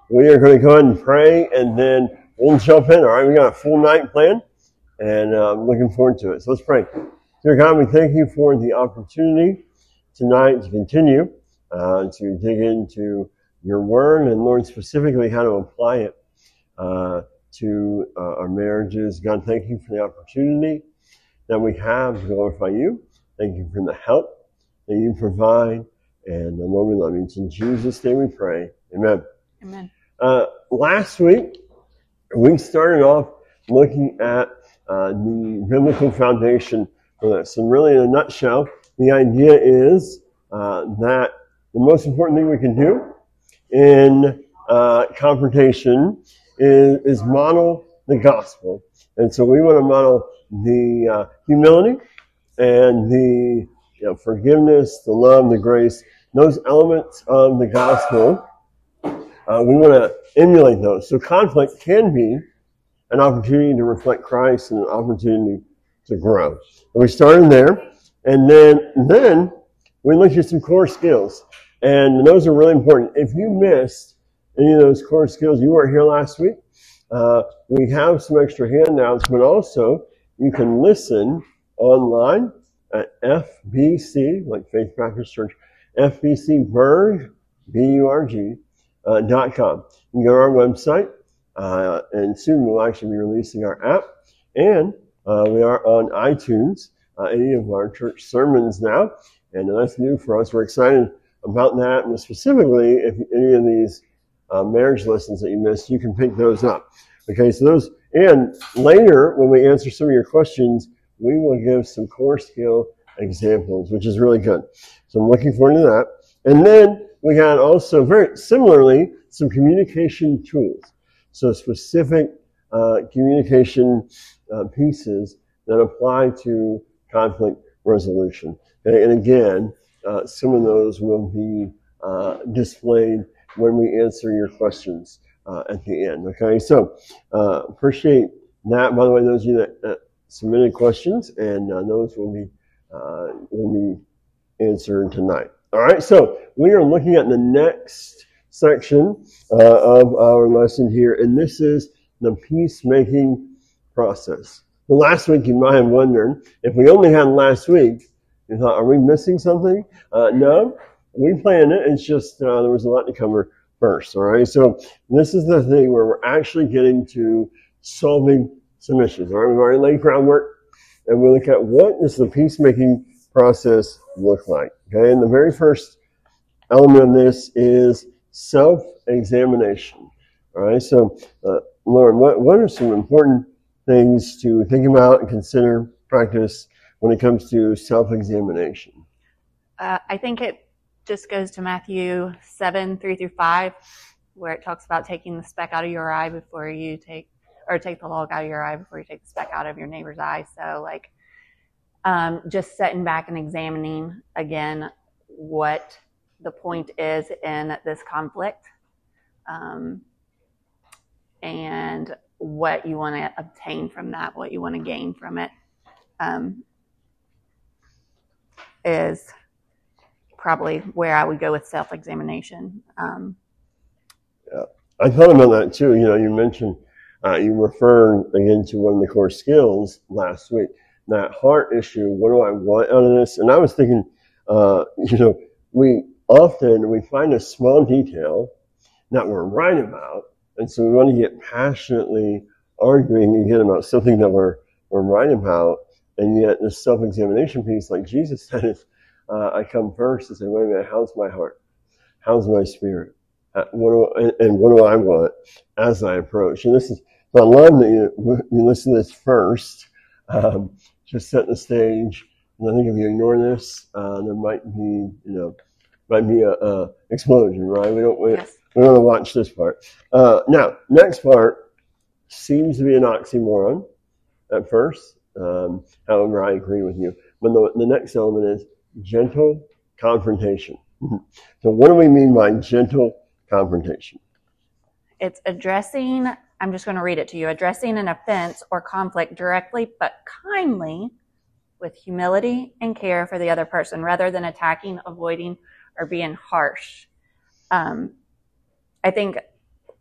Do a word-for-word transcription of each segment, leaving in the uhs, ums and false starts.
we are going to go ahead and pray, and then we'll jump in. All right, we got a full night planned, and uh, I'm looking forward to it. So let's pray. Dear God, we thank you for the opportunity tonight to continue uh, to dig into your word, and Lord, specifically how to apply it uh, to uh, our marriages. God, thank you for the opportunity that we have to glorify you. Thank you for the help that you provide. And uh, Lord, we love you. It's in Jesus' name we pray. Amen. Amen. Uh, last week, we started off looking at uh, the biblical foundation for this. And really, in a nutshell, the idea is uh, that the most important thing we can do in uh, confrontation is, is model the gospel. And so we want to model the uh, humility and the you know, forgiveness, the love, the grace, those elements of the gospel. Uh, we want to emulate those. So conflict can be an opportunity to reflect Christ and an opportunity to grow. And we started there, and then then we looked at some core skills, and those are really important. If you missed any of those core skills, you weren't here last week. Uh, we have some extra handouts, but also you can listen online at F B C, like Faith Baptist Church, F B C Burg, B U R G, uh, dot com. You can go to our website, uh, and soon we'll actually be releasing our app, and uh, we are on iTunes, uh, any of our church sermons now, and that's new for us. We're excited about that, and specifically, if any of these uh, marriage lessons that you missed, you can pick those up. Okay, so those, and later, when we answer some of your questions, we will give some core skill examples, which is really good. So I'm looking forward to that. And then we got also, very similarly, some communication tools. So specific uh, communication uh, pieces that apply to conflict resolution. Okay? And again, uh, some of those will be uh, displayed when we answer your questions uh, at the end. Okay, so uh, appreciate that. By the way, those of you that uh, submitted questions, and uh, those will be uh, will be answered tonight. All right, so we are looking at the next section uh, of our lesson here, and this is the peacemaking process. The last week, you might have wondered, if we only had last week, you thought, are we missing something? Uh, no, we planned it. It's just uh, there was a lot to cover first. All right, so this is the thing where we're actually getting to solving some issues. All right, we've already laid groundwork, and we look at what does the peacemaking process look like. Okay, and the very first element of this is self-examination. All right, so uh, Lauren, what what are some important things to think about and consider, practice when it comes to self-examination? Uh, I think it just goes to Matthew seven, three through five, where it talks about taking the speck out of your eye before you take, or take the log out of your eye before you take the speck out of your neighbor's eye. So like, um, just sitting back and examining again what the point is in this conflict, um, and what you want to obtain from that, what you want to gain from it, um, is probably where I would go with self-examination. Um, yeah, I thought about that too. You know, you mentioned, uh, you referred again to one of the core skills last week, that heart issue. What do I want out of this? And I was thinking, uh, you know, we often, we find a small detail that we're right about, and so we want to get passionately arguing again about something that we're, we're right about, and yet the self-examination piece, like Jesus said, is, uh, I come first and say, wait a minute, how's my heart? How's my spirit? Uh, what do I, and, and what do I want as I approach? And this is, I love that you, you listen to this first, um, just set the stage. And I think if you ignore this, uh, there might be, you know, might be a, a explosion, right? We don't, we, yes. we don't want to watch this part. Uh, now, next part seems to be an oxymoron at first. Um, however, I agree with you. But the, the next element is gentle confrontation. So what do we mean by gentle confrontation? It's addressing, I'm just going to read it to you, addressing an offense or conflict directly but kindly with humility and care for the other person rather than attacking, avoiding, or being harsh. Um, I think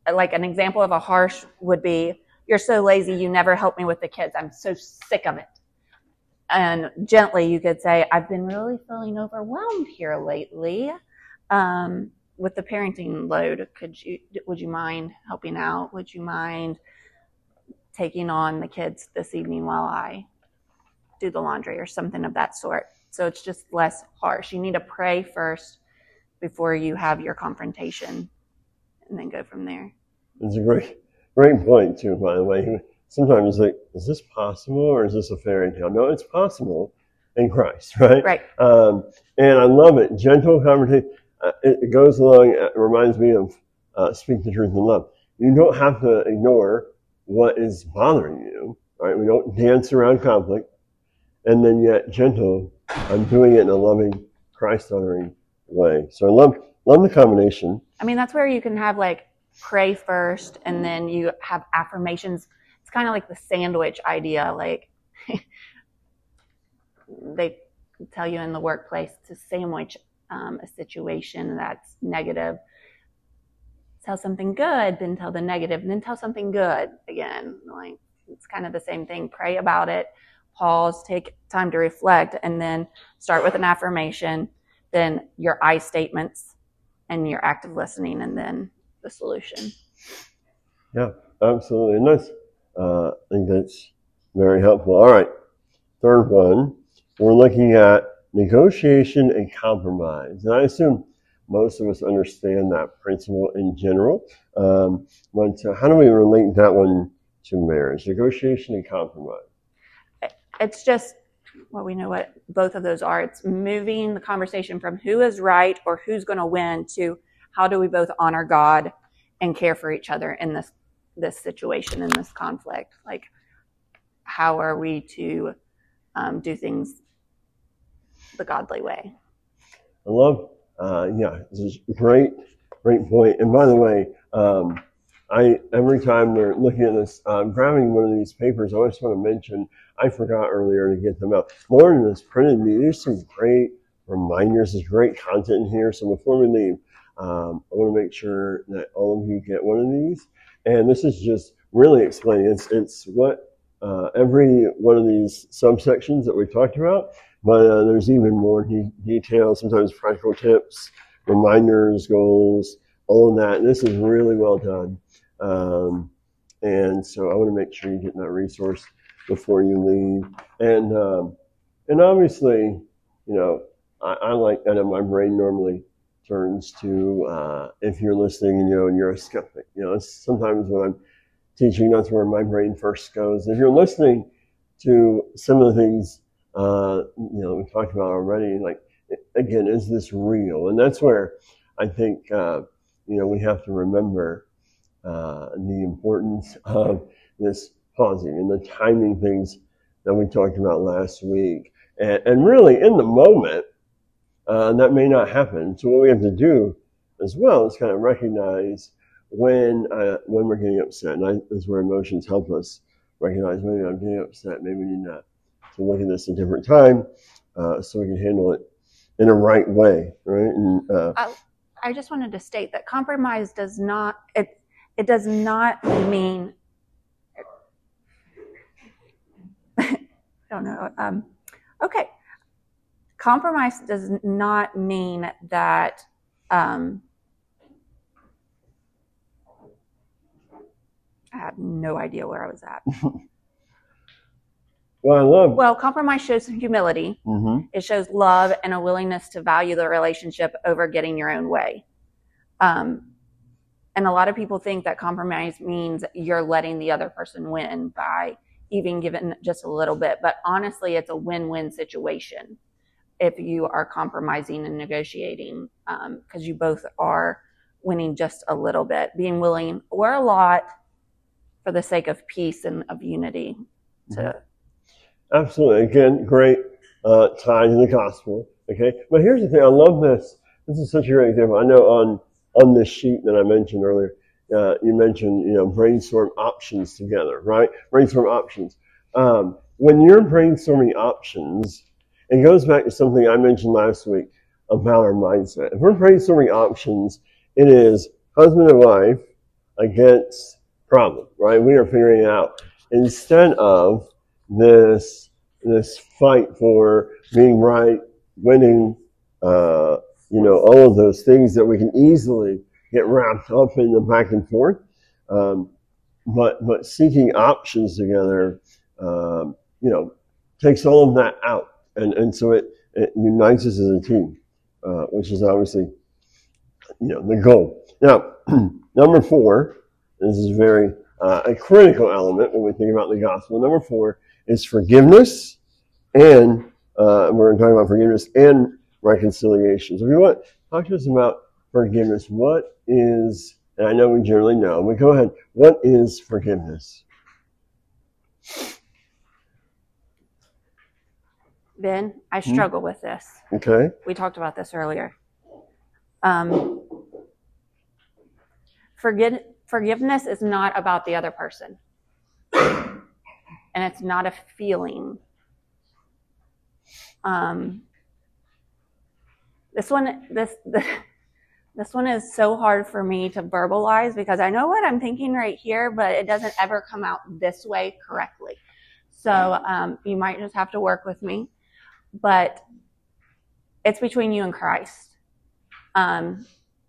like an example of a harsh would be, you're so lazy, you never help me with the kids. I'm so sick of it. And gently you could say, I've been really feeling overwhelmed here lately um, with the parenting load. Could you, would you mind helping out? Would you mind taking on the kids this evening while I do the laundry or something of that sort? So it's just less harsh. You need to pray first before you have your confrontation and then go from there. It's a great, great point too, by the way. Sometimes like, is this possible or is this a fairy tale? No, it's possible in Christ, right? Right. Um, and I love it. Gentle conversation. Uh, it, it goes along, it reminds me of uh, speak the truth in love. You don't have to ignore what is bothering you, right? We don't dance around conflict. And then yet gentle, I'm doing it in a loving, Christ-honoring way. So I love, love the combination. I mean, that's where you can have like pray first and then you have affirmations. It's kind of like the sandwich idea. Like they tell you in the workplace to sandwich um, a situation that's negative. Tell something good, then tell the negative, and then tell something good again. Like it's kind of the same thing. Pray about it, pause, take time to reflect, and then start with an affirmation, then your I statements and your active listening, and then the solution. Yeah, absolutely. And that's, uh, I think that's very helpful. All right, third one, we're looking at negotiation and compromise. And I assume most of us understand that principle in general. Um, but uh, how do we relate that one to marriage? Negotiation and compromise. It's just, well, we know what both of those are. It's moving the conversation from who is right or who's going to win to how do we both honor God and care for each other in this this situation, in this conflict. Like, how are we to um, do things the godly way? I love, uh, yeah, this is a great, great point. And by the way, um, I every time we're looking at this, I'm grabbing one of these papers. I always want to mention, I forgot earlier to get them out. Lauren has printed me. There's some great reminders. There's great content in here. So before we leave, um, I want to make sure that all of you get one of these. And this is just really explaining. It's it's what uh, every one of these subsections that we talked about. But uh, there's even more de- details, sometimes practical tips, reminders, goals, all of that. And this is really well done. Um, and so I want to make sure you get that resource before you leave. And um, and obviously, you know, I, I like that. My brain normally turns to, uh, if you're listening and you know, and you're a skeptic. You know, sometimes when I'm teaching, that's where my brain first goes. If you're listening to some of the things, uh, you know, we talked about already, like, again, is this real? And that's where I think, uh, you know, we have to remember uh, the importance of this pausing and the timing things that we talked about last week. And, and really, in the moment, uh, that may not happen. So what we have to do as well is kind of recognize when uh, when we're getting upset. And I, that's where emotions help us recognize when I'm getting upset. Maybe we need to, to look at this a different time uh, so we can handle it in a right way, right? And, uh, I, I just wanted to state that compromise does not, it, it does not mean, I don't know, um, okay. Compromise does not mean that um, I have no idea where I was at. Well, I love. Well, compromise shows humility. Mm-hmm. It shows love and a willingness to value the relationship over getting your own way. Um, and a lot of people think that compromise means you're letting the other person win by even giving just a little bit. But honestly, it's a win-win situation if you are compromising and negotiating, because um, you both are winning just a little bit, being willing or a lot for the sake of peace and of unity. To mm-hmm. Absolutely. Again, great uh, tie to the gospel. Okay, but here's the thing. I love this. This is such a great example. I know on on this sheet that I mentioned earlier, uh, you mentioned, you know, brainstorm options together, right? Brainstorm options. Um, when you're brainstorming options, it goes back to something I mentioned last week about our mindset. If we're brainstorming options, it is husband and wife against problem, right? We are figuring it out instead of this this fight for being right, winning, uh, you know, all of those things that we can easily get wrapped up in the back and forth. Um, but but seeking options together, um, you know, takes all of that out, and and so it, it unites us as a team, uh, which is obviously, you know, the goal. Now, number four, this is very uh, a critical element when we think about the gospel. Number four is forgiveness, and uh, we're talking about forgiveness and reconciliation. So if you want, talk to us about forgiveness. What is, and I know we generally know, but go ahead. What is forgiveness? Ben, I struggle hmm? with this. Okay. We talked about this earlier. Um, forgive, forgiveness is not about the other person. And it's not a feeling. Um, this one, this, this, this one is so hard for me to verbalize because I know what I'm thinking right here, but it doesn't ever come out this way correctly. So um, you might just have to work with me. But it's between you and Christ. Um,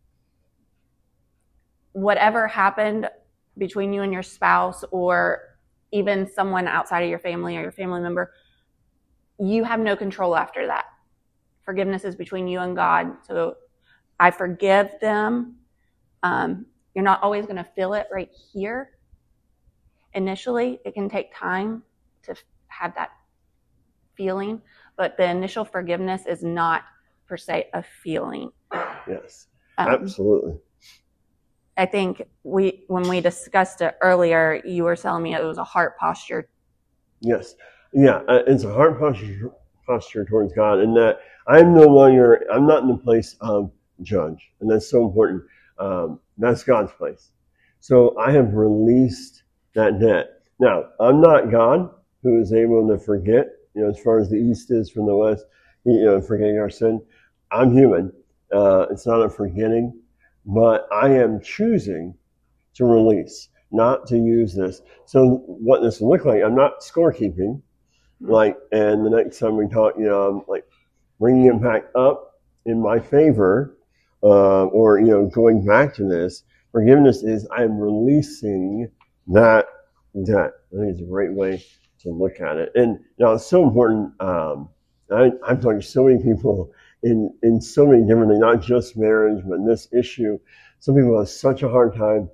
whatever happened between you and your spouse, or even someone outside of your family or your family member, you have no control after that. Forgiveness is between you and God. So I forgive them. Um, you're not always going to feel it right here. Initially, it can take time to have that feeling, but the initial forgiveness is not per se a feeling. Yes, um, absolutely. I think we, when we discussed it earlier, you were telling me it was a heart posture. Yes, yeah, uh, it's a heart posture posture towards God, and that I'm no longer, I'm not in the place of judge, and that's so important. Um, that's God's place. So I have released that debt. Now, I'm not God who is able to forget, you know, as far as the East is from the West, you know, forgetting our sin. I'm human. Uh, it's not a forgetting, but I am choosing to release, not to use this. So what this will look like, I'm not scorekeeping, like, and the next time we talk, you know, I'm like bringing it back up in my favor, uh, or, you know, going back to this. Forgiveness is I'm releasing that debt. I think it's a great way to look at it. And you know, it's so important. Um, I, I'm talking to so many people in, in so many different things, not just marriage, but this issue. Some people have such a hard time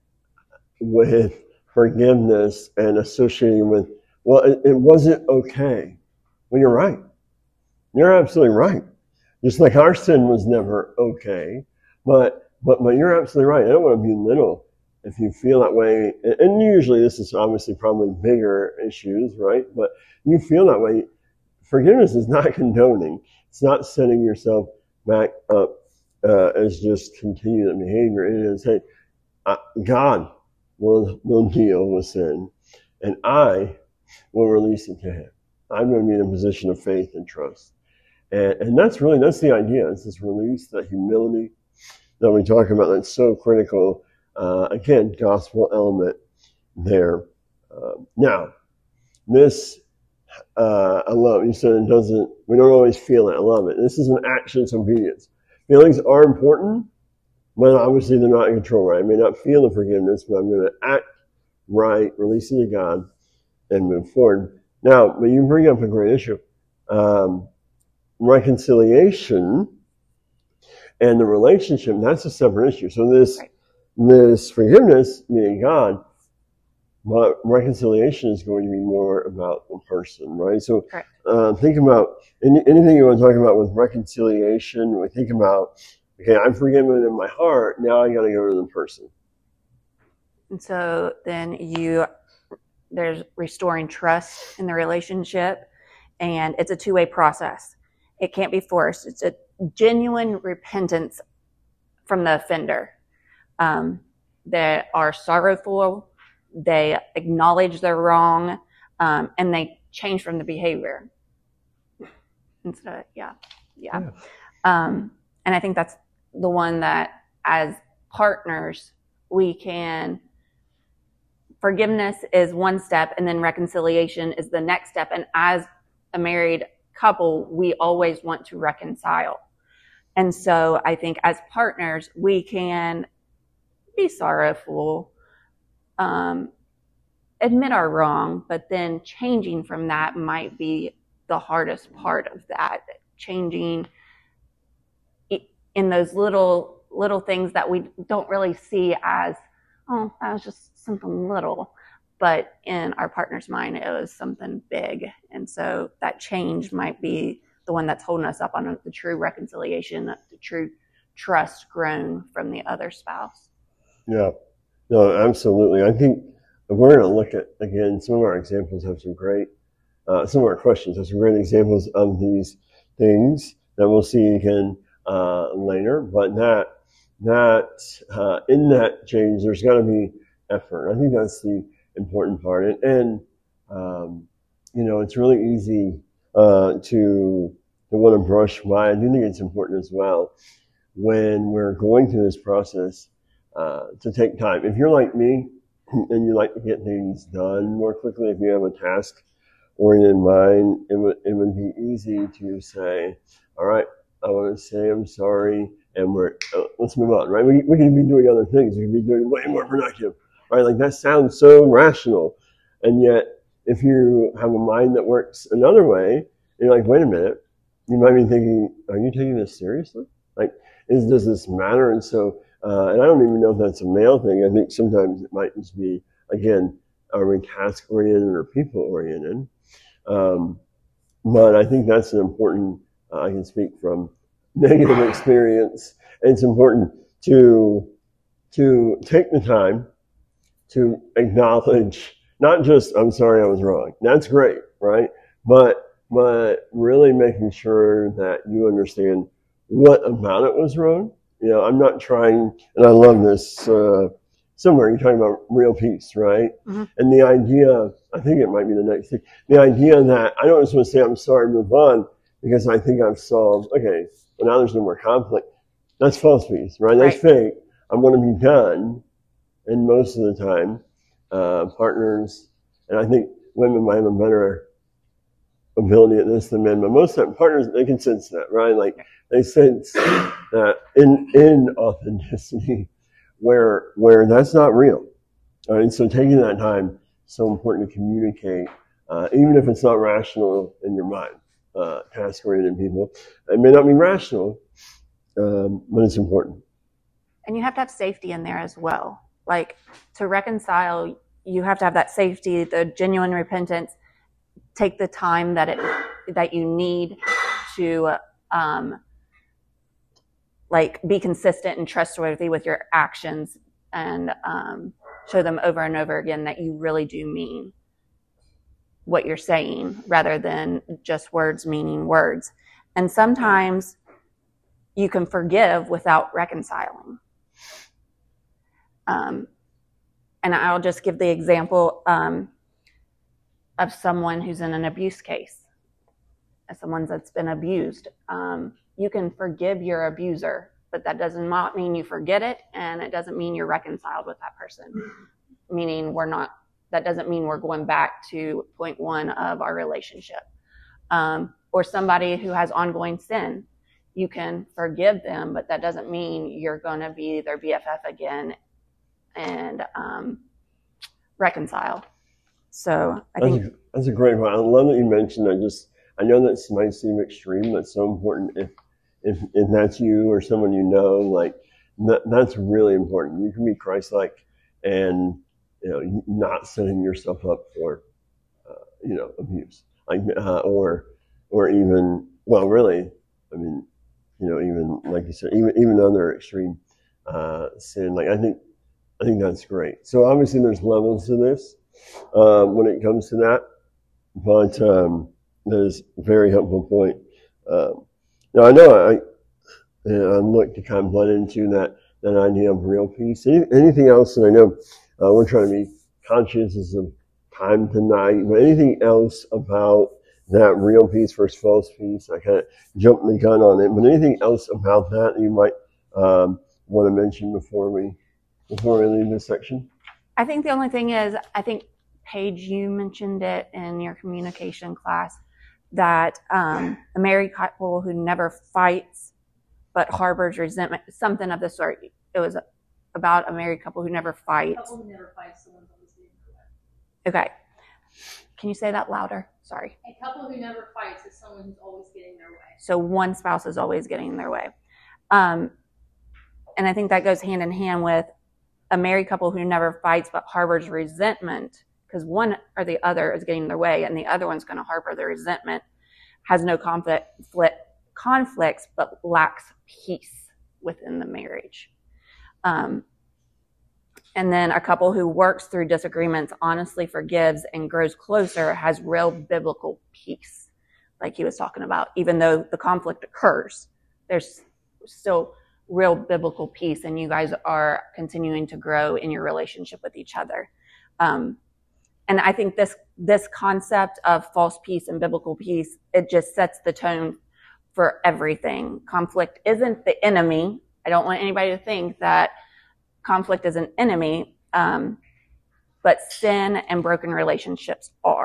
with forgiveness and associating with, well, it, it wasn't okay. Well, you're right. You're absolutely right. Just like our sin was never okay. But, but, but you're absolutely right. I don't want to belittle if you feel that way. And usually this is obviously probably bigger issues, right? But you feel that way. Forgiveness is not condoning. It's not setting yourself back up uh, as just continuing the behavior. It is, hey, uh, God will, will deal with sin, and I will release it to him. I'm going to be in a position of faith and trust. And, and that's really, that's the idea. It's this release, that humility that we talk about that's so critical. Uh, again, gospel element there. Uh, now, this, uh, I love, you said it doesn't, we don't always feel it. I love it. This is an action's obedience. Feelings are important, but obviously they're not in control, right? I may not feel the forgiveness, but I'm going to act right, release it to God, and move forward. Now, but you bring up a great issue. Um, reconciliation and the relationship, that's a separate issue. So this, right. this forgiveness, meaning God, but reconciliation is going to be more about the person, right? So uh, think about any, anything you want to talk about with reconciliation. We think about, okay, I'm forgiven in my heart. Now I got to go to the person. And so then you, there's restoring trust in the relationship, and it's a two-way process. It can't be forced. It's a genuine repentance from the offender. Um, they are sorrowful. They acknowledge they're wrong, um, and they change from the behavior. And so, yeah, yeah. yeah. Um, and I think that's the one that, as partners, we can, forgiveness is one step, and then reconciliation is the next step. And as a married couple, we always want to reconcile. And so I think as partners, we can be sorrowful, um, admit our wrong, but then changing from that might be the hardest part of that. Changing in those little, little things that we don't really see as, oh, that was just something little. But in our partner's mind, it was something big. And so that change might be the one that's holding us up on the true reconciliation, the true trust grown from the other spouse. Yeah, no, absolutely. I think we're going to look at, again, some of our examples have some great, uh, some of our questions have some great examples of these things that we'll see again uh, later. But that, that uh, in that change, there's got to be effort. I think that's the important part. And, and um, you know, it's really easy uh, to, to want to brush by. I do think it's important as well when we're going through this process uh, to take time. If you're like me and you like to get things done more quickly, if you have a task-oriented mind, it would, it would be easy to say, all right, I want to say I'm sorry, and we're uh, let's move on, right? We, we can be doing other things. We can be doing way more productive, right? Like that sounds so rational. And yet, if you have a mind that works another way, you're like, wait a minute, you might be thinking, are you taking this seriously? Like, is, does this matter? And so, uh, and I don't even know if that's a male thing. I think sometimes it might just be, again, are we task-oriented or people-oriented? Um, but I think that's an important, uh, I can speak from negative experience. And it's important to, to take the time to acknowledge, not just, I'm sorry I was wrong. That's great, right? But, but really making sure that you understand what about it was wrong. You know, I'm not trying, and I love this, uh, somewhere you're talking about real peace, right? Mm-hmm. And the idea, I think it might be the next thing, the idea that I don't just want to say I'm sorry, move on, because I think I've solved, okay, well now there's no more conflict. That's false peace, right? That's right. Fake. I'm going to be done. And most of the time, uh, partners, and I think women might have a better ability at this than men, but most of the time partners, they can sense that, right? Like they sense that in, in authenticity where, where that's not real. Right? And so taking that time is so important to communicate, uh, even if it's not rational in your mind, uh, task-oriented people. It may not be rational, um, but it's important. And you have to have safety in there as well. Like to reconcile, you have to have that safety, the genuine repentance. Take the time that it that you need to um, like be consistent and trustworthy with your actions, and um, show them over and over again that you really do mean what you're saying, rather than just words meaning words. And sometimes you can forgive without reconciling. Um, and I'll just give the example um, of someone who's in an abuse case, as someone that's been abused. Um, you can forgive your abuser, but that does not mean you forget it, and it doesn't mean you're reconciled with that person. Meaning we're not, that doesn't mean we're going back to point one of our relationship. Um, or somebody who has ongoing sin, you can forgive them, but that doesn't mean you're going to be their B F F again and um, reconcile. So I that's think a, that's a great one. I love that you mentioned that. Just I know that might seem extreme, but it's so important. If if if that's you or someone you know, like that, that's really important. You can be Christ-like and you know not setting yourself up for uh, you know abuse, like uh, or or even well, really, I mean, you know, even like you said, even even other extreme uh, sin. Like I think I think that's great. So obviously, there's levels to this. Um, when it comes to that, but um, there's a very helpful point. Um, now I know I, I look to kind of blend into that that idea of real peace. Any, anything else that I know uh, we're trying to be conscious of time tonight, but anything else about that real peace versus false peace? I kind of jumped the gun on it, but anything else about that you might um, want to mention before we before we leave this section? I think the only thing is, I think, Paige, you mentioned it in your communication class, that um, a married couple who never fights but harbors resentment, something of the sort. It was about a married couple who never fights. A couple who never fights, someone's always getting their way. Okay. Can you say that louder? Sorry. A couple who never fights is someone who's always getting their way. So one spouse is always getting in their way. Um, and I think that goes hand in hand with a married couple who never fights but harbors resentment, because one or the other is getting in their way, and the other one's going to harbor the resentment, has no conflict, conflicts, but lacks peace within the marriage. Um, and then a couple who works through disagreements, honestly forgives, and grows closer has real biblical peace, like he was talking about. Even though the conflict occurs, there's still real biblical peace, and you guys are continuing to grow in your relationship with each other. Um, and I think this this concept of false peace and biblical peace, it just sets the tone for everything. Conflict isn't the enemy. I don't want anybody to think that conflict is an enemy, um, but sin and broken relationships are.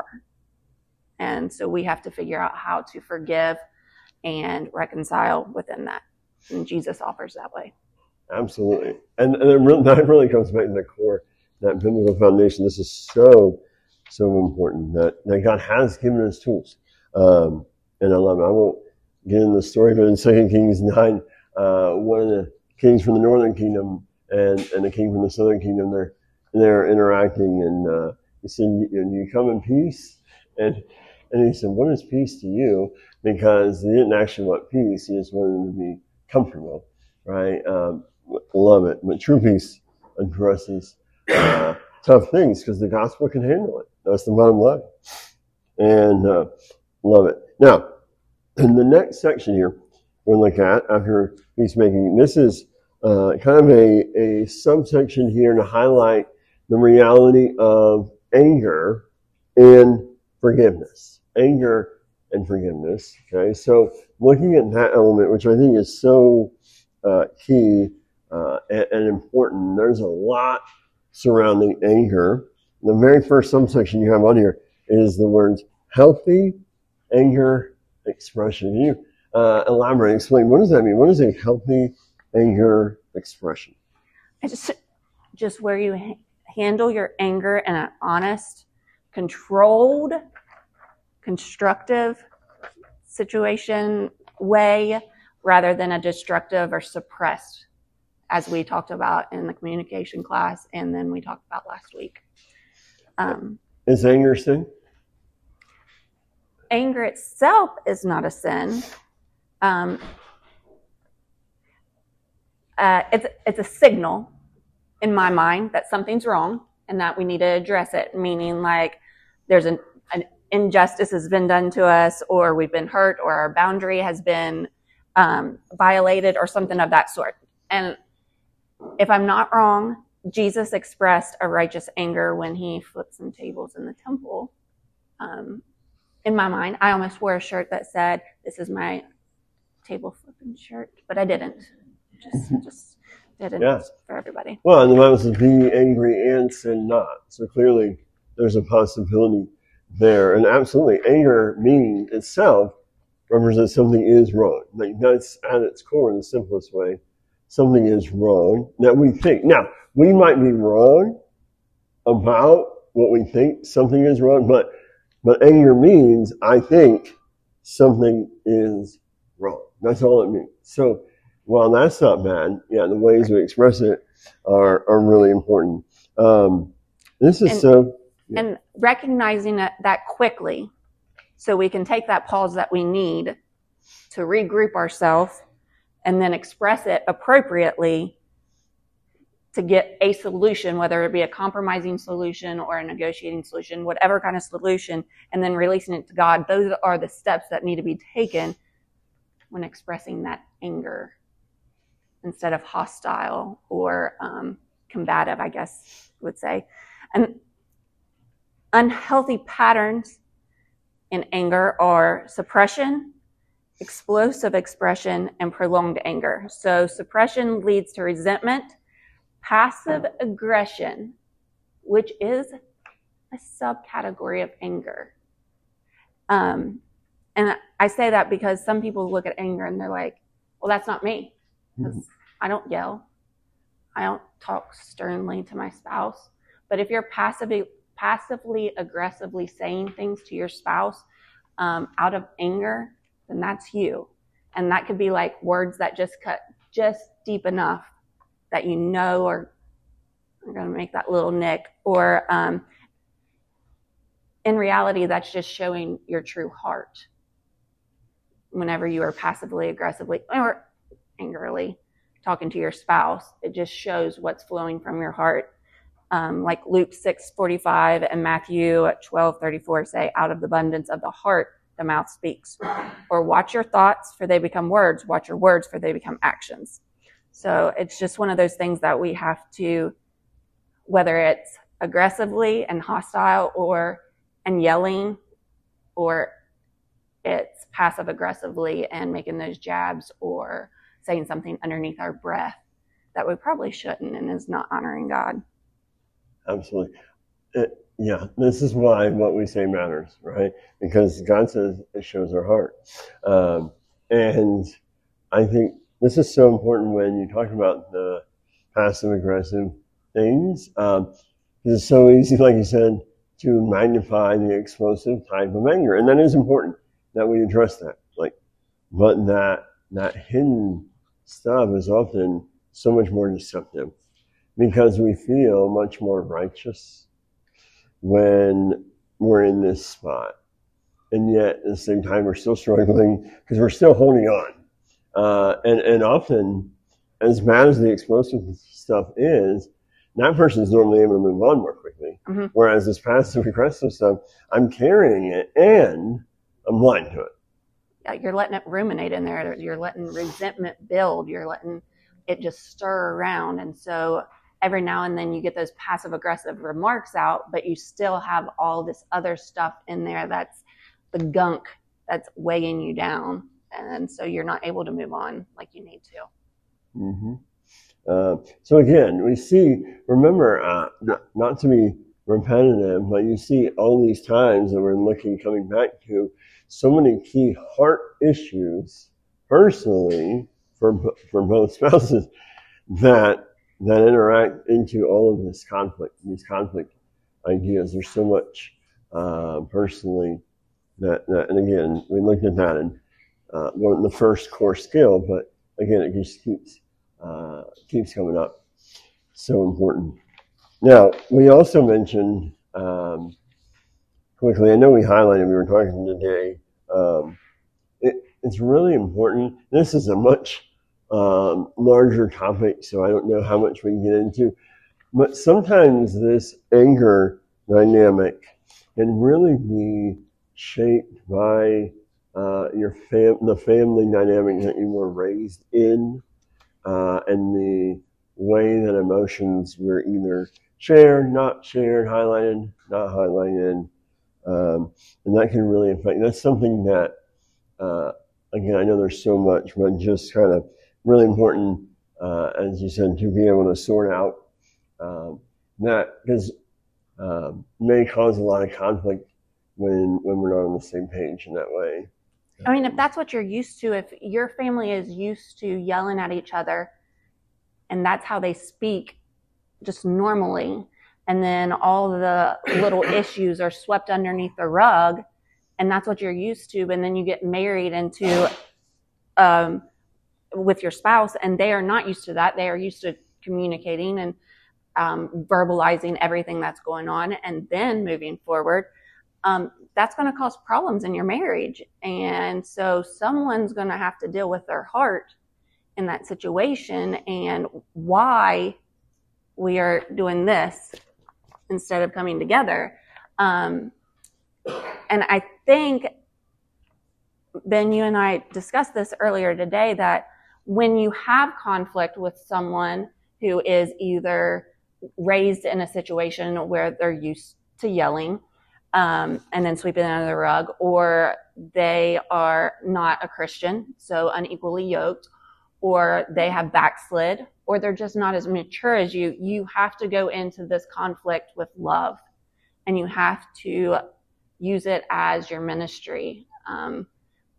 And so we have to figure out how to forgive and reconcile within that. And Jesus offers that way. Absolutely. And, and it really, that really comes back to the core, that biblical foundation. This is so, so important that, that God has given us tools. Um, and I love it. I won't get into the story, but in Second Kings nine, uh, one of the kings from the northern kingdom and, and the king from the southern kingdom, they're, they're interacting. And uh, he said, you, you come in peace? And, and he said, what is peace to you? Because they didn't actually want peace. He just wanted them to be comfortable, right? Um, love it. But true peace addresses uh, tough things because the gospel can handle it. That's the bottom line. And uh, love it. Now, in the next section here, we'll look at after peacemaking. This is uh, kind of a, a subsection here to highlight the reality of anger and forgiveness. Anger and forgiveness. Okay, so looking at that element, which I think is so uh, key uh, and, and important, there's a lot surrounding anger. The very first subsection you have on here is the words healthy anger expression. Can you uh, elaborate, explain, what does that mean? What is a healthy anger expression? I just, just where you ha- handle your anger in an honest, controlled, constructive situation way rather than a destructive or suppressed, as we talked about in the communication class and then we talked about last week. Um, is anger sin? Anger itself is not a sin. Um, uh, it's it's a signal in my mind that something's wrong and that we need to address it, meaning like there's an, an injustice has been done to us, or we've been hurt, or our boundary has been um, violated, or something of that sort. And if I'm not wrong, Jesus expressed a righteous anger when he flipped some tables in the temple. Um, in my mind, I almost wore a shirt that said, "This is my table flipping shirt," but I didn't. Just, just didn't yeah. for everybody. Well, and the Bible says, "Be angry and sin not." So clearly, there's a possibility there, and absolutely, anger meaning itself represents something is wrong. Like that's at its core, in the simplest way, something is wrong that we think. Now, we might be wrong about what we think something is wrong, but but anger means I think something is wrong. That's all it means. So while that's not bad, yeah, the ways we express it are are really important. Um, this is and, so. Yeah. And recognizing that, that quickly, so we can take that pause that we need to regroup ourselves and then express it appropriately to get a solution, whether it be a compromising solution or a negotiating solution, whatever kind of solution, and then releasing it to God. Those are the steps that need to be taken when expressing that anger instead of hostile or um, combative, I guess I would say. And unhealthy patterns in anger are suppression, explosive expression, and prolonged anger. So suppression leads to resentment, passive aggression, which is a subcategory of anger. Um, and I say that because some people look at anger and they're like, well, that's not me. Because I don't yell. I don't talk sternly to my spouse. But if you're passively, passively aggressively saying things to your spouse um, out of anger, then that's you. And that could be like words that just cut just deep enough that you know are, are going to make that little nick. Or um, in reality, that's just showing your true heart. Whenever you are passively aggressively or angrily talking to your spouse, it just shows what's flowing from your heart. Um, like Luke six forty-five and Matthew twelve thirty-four say, out of the abundance of the heart, the mouth speaks. Or watch your thoughts, for they become words. Watch your words, for they become actions. So it's just one of those things that we have to, whether it's aggressively and hostile or and yelling, or it's passive aggressively and making those jabs or saying something underneath our breath that we probably shouldn't and is not honoring God. Absolutely. It, yeah, this is why what we say matters, right? Because God says it shows our heart. Um, and I think this is so important when you talk about the passive aggressive things. Um, it's so easy, like you said, to magnify the explosive type of anger. And that is important that we address that. Like, but that that hidden stuff is often so much more deceptive because we feel much more righteous when we're in this spot. And yet, at the same time, we're still struggling because we're still holding on. Uh, and, and often, as bad as the explosive stuff is, that person is normally able to move on more quickly. Mm-hmm. Whereas this passive aggressive stuff, I'm carrying it and I'm blind to it. Yeah, you're letting it ruminate in there. You're letting resentment build. You're letting it just stir around. And so every now and then you get those passive aggressive remarks out, but you still have all this other stuff in there that's the gunk that's weighing you down. And so you're not able to move on like you need to. Mm-hmm. Uh, so again, we see, remember, uh, not, not to be repetitive, but you see all these times that we're looking, coming back to so many key heart issues personally for, for both spouses that, that interact into all of this conflict, these conflict ideas. There's so much, uh, personally that, that, and again, we looked at that in, uh, one of the first core skill, but again, it just keeps, Uh, keeps coming up. So important. Now, we also mentioned, um, quickly, I know we highlighted, we were talking today, um, it, it's really important. This is a much um, larger topic, so I don't know how much we can get into, but sometimes this anger dynamic can really be shaped by uh, your fam- the family dynamic that you were raised in. Uh, and the way that emotions were either shared, not shared, highlighted, not highlighted. Um, and that can really affect, that's something that, uh, again, I know there's so much, but just kind of really important, uh, as you said, to be able to sort out um, that, because um, may cause a lot of conflict when, when we're not on the same page in that way. I mean, if that's what you're used to, if your family is used to yelling at each other and that's how they speak just normally, and then all the little issues are swept underneath the rug, and that's what you're used to, and then you get married into um, with your spouse and they are not used to that. They are used to communicating and um, verbalizing everything that's going on and then moving forward. Um, that's going to cause problems in your marriage. And so someone's going to have to deal with their heart in that situation and why we are doing this instead of coming together. Um, and I think, Ben, you and I discussed this earlier today, that when you have conflict with someone who is either raised in a situation where they're used to yelling, Um, and then sweep it under the rug, or they are not a Christian, so unequally yoked, or they have backslid, or they're just not as mature as you, you have to go into this conflict with love, and you have to use it as your ministry. Um,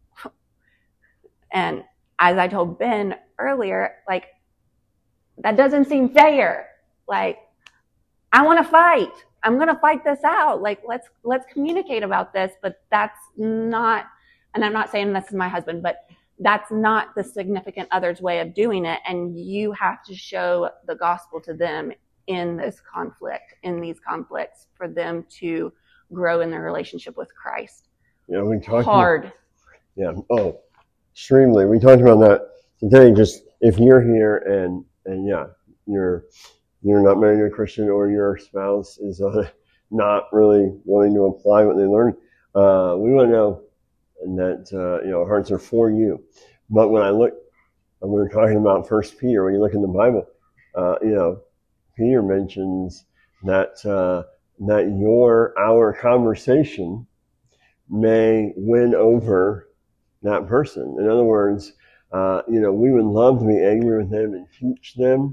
and as I told Ben earlier, like, that doesn't seem fair. Like, I want to fight. I'm going to fight this out. Like, let's, let's communicate about this, but that's not, and I'm not saying this is my husband, but that's not the significant other's way of doing it. And you have to show the gospel to them in this conflict, in these conflicts, for them to grow in their relationship with Christ. Yeah, we talked Hard. About, yeah. Oh, extremely. We talked about that today. Just if you're here and, and yeah, you're, you're not married to a Christian, or your spouse is uh, not really wanting to apply what they learn, uh, we want to know that, uh, you know, our hearts are for you. But when I look, we were talking about First Peter, when you look in the Bible, uh, you know, Peter mentions that, uh, that your, our conversation may win over that person. In other words, uh, you know, we would love to be angry with them and teach them,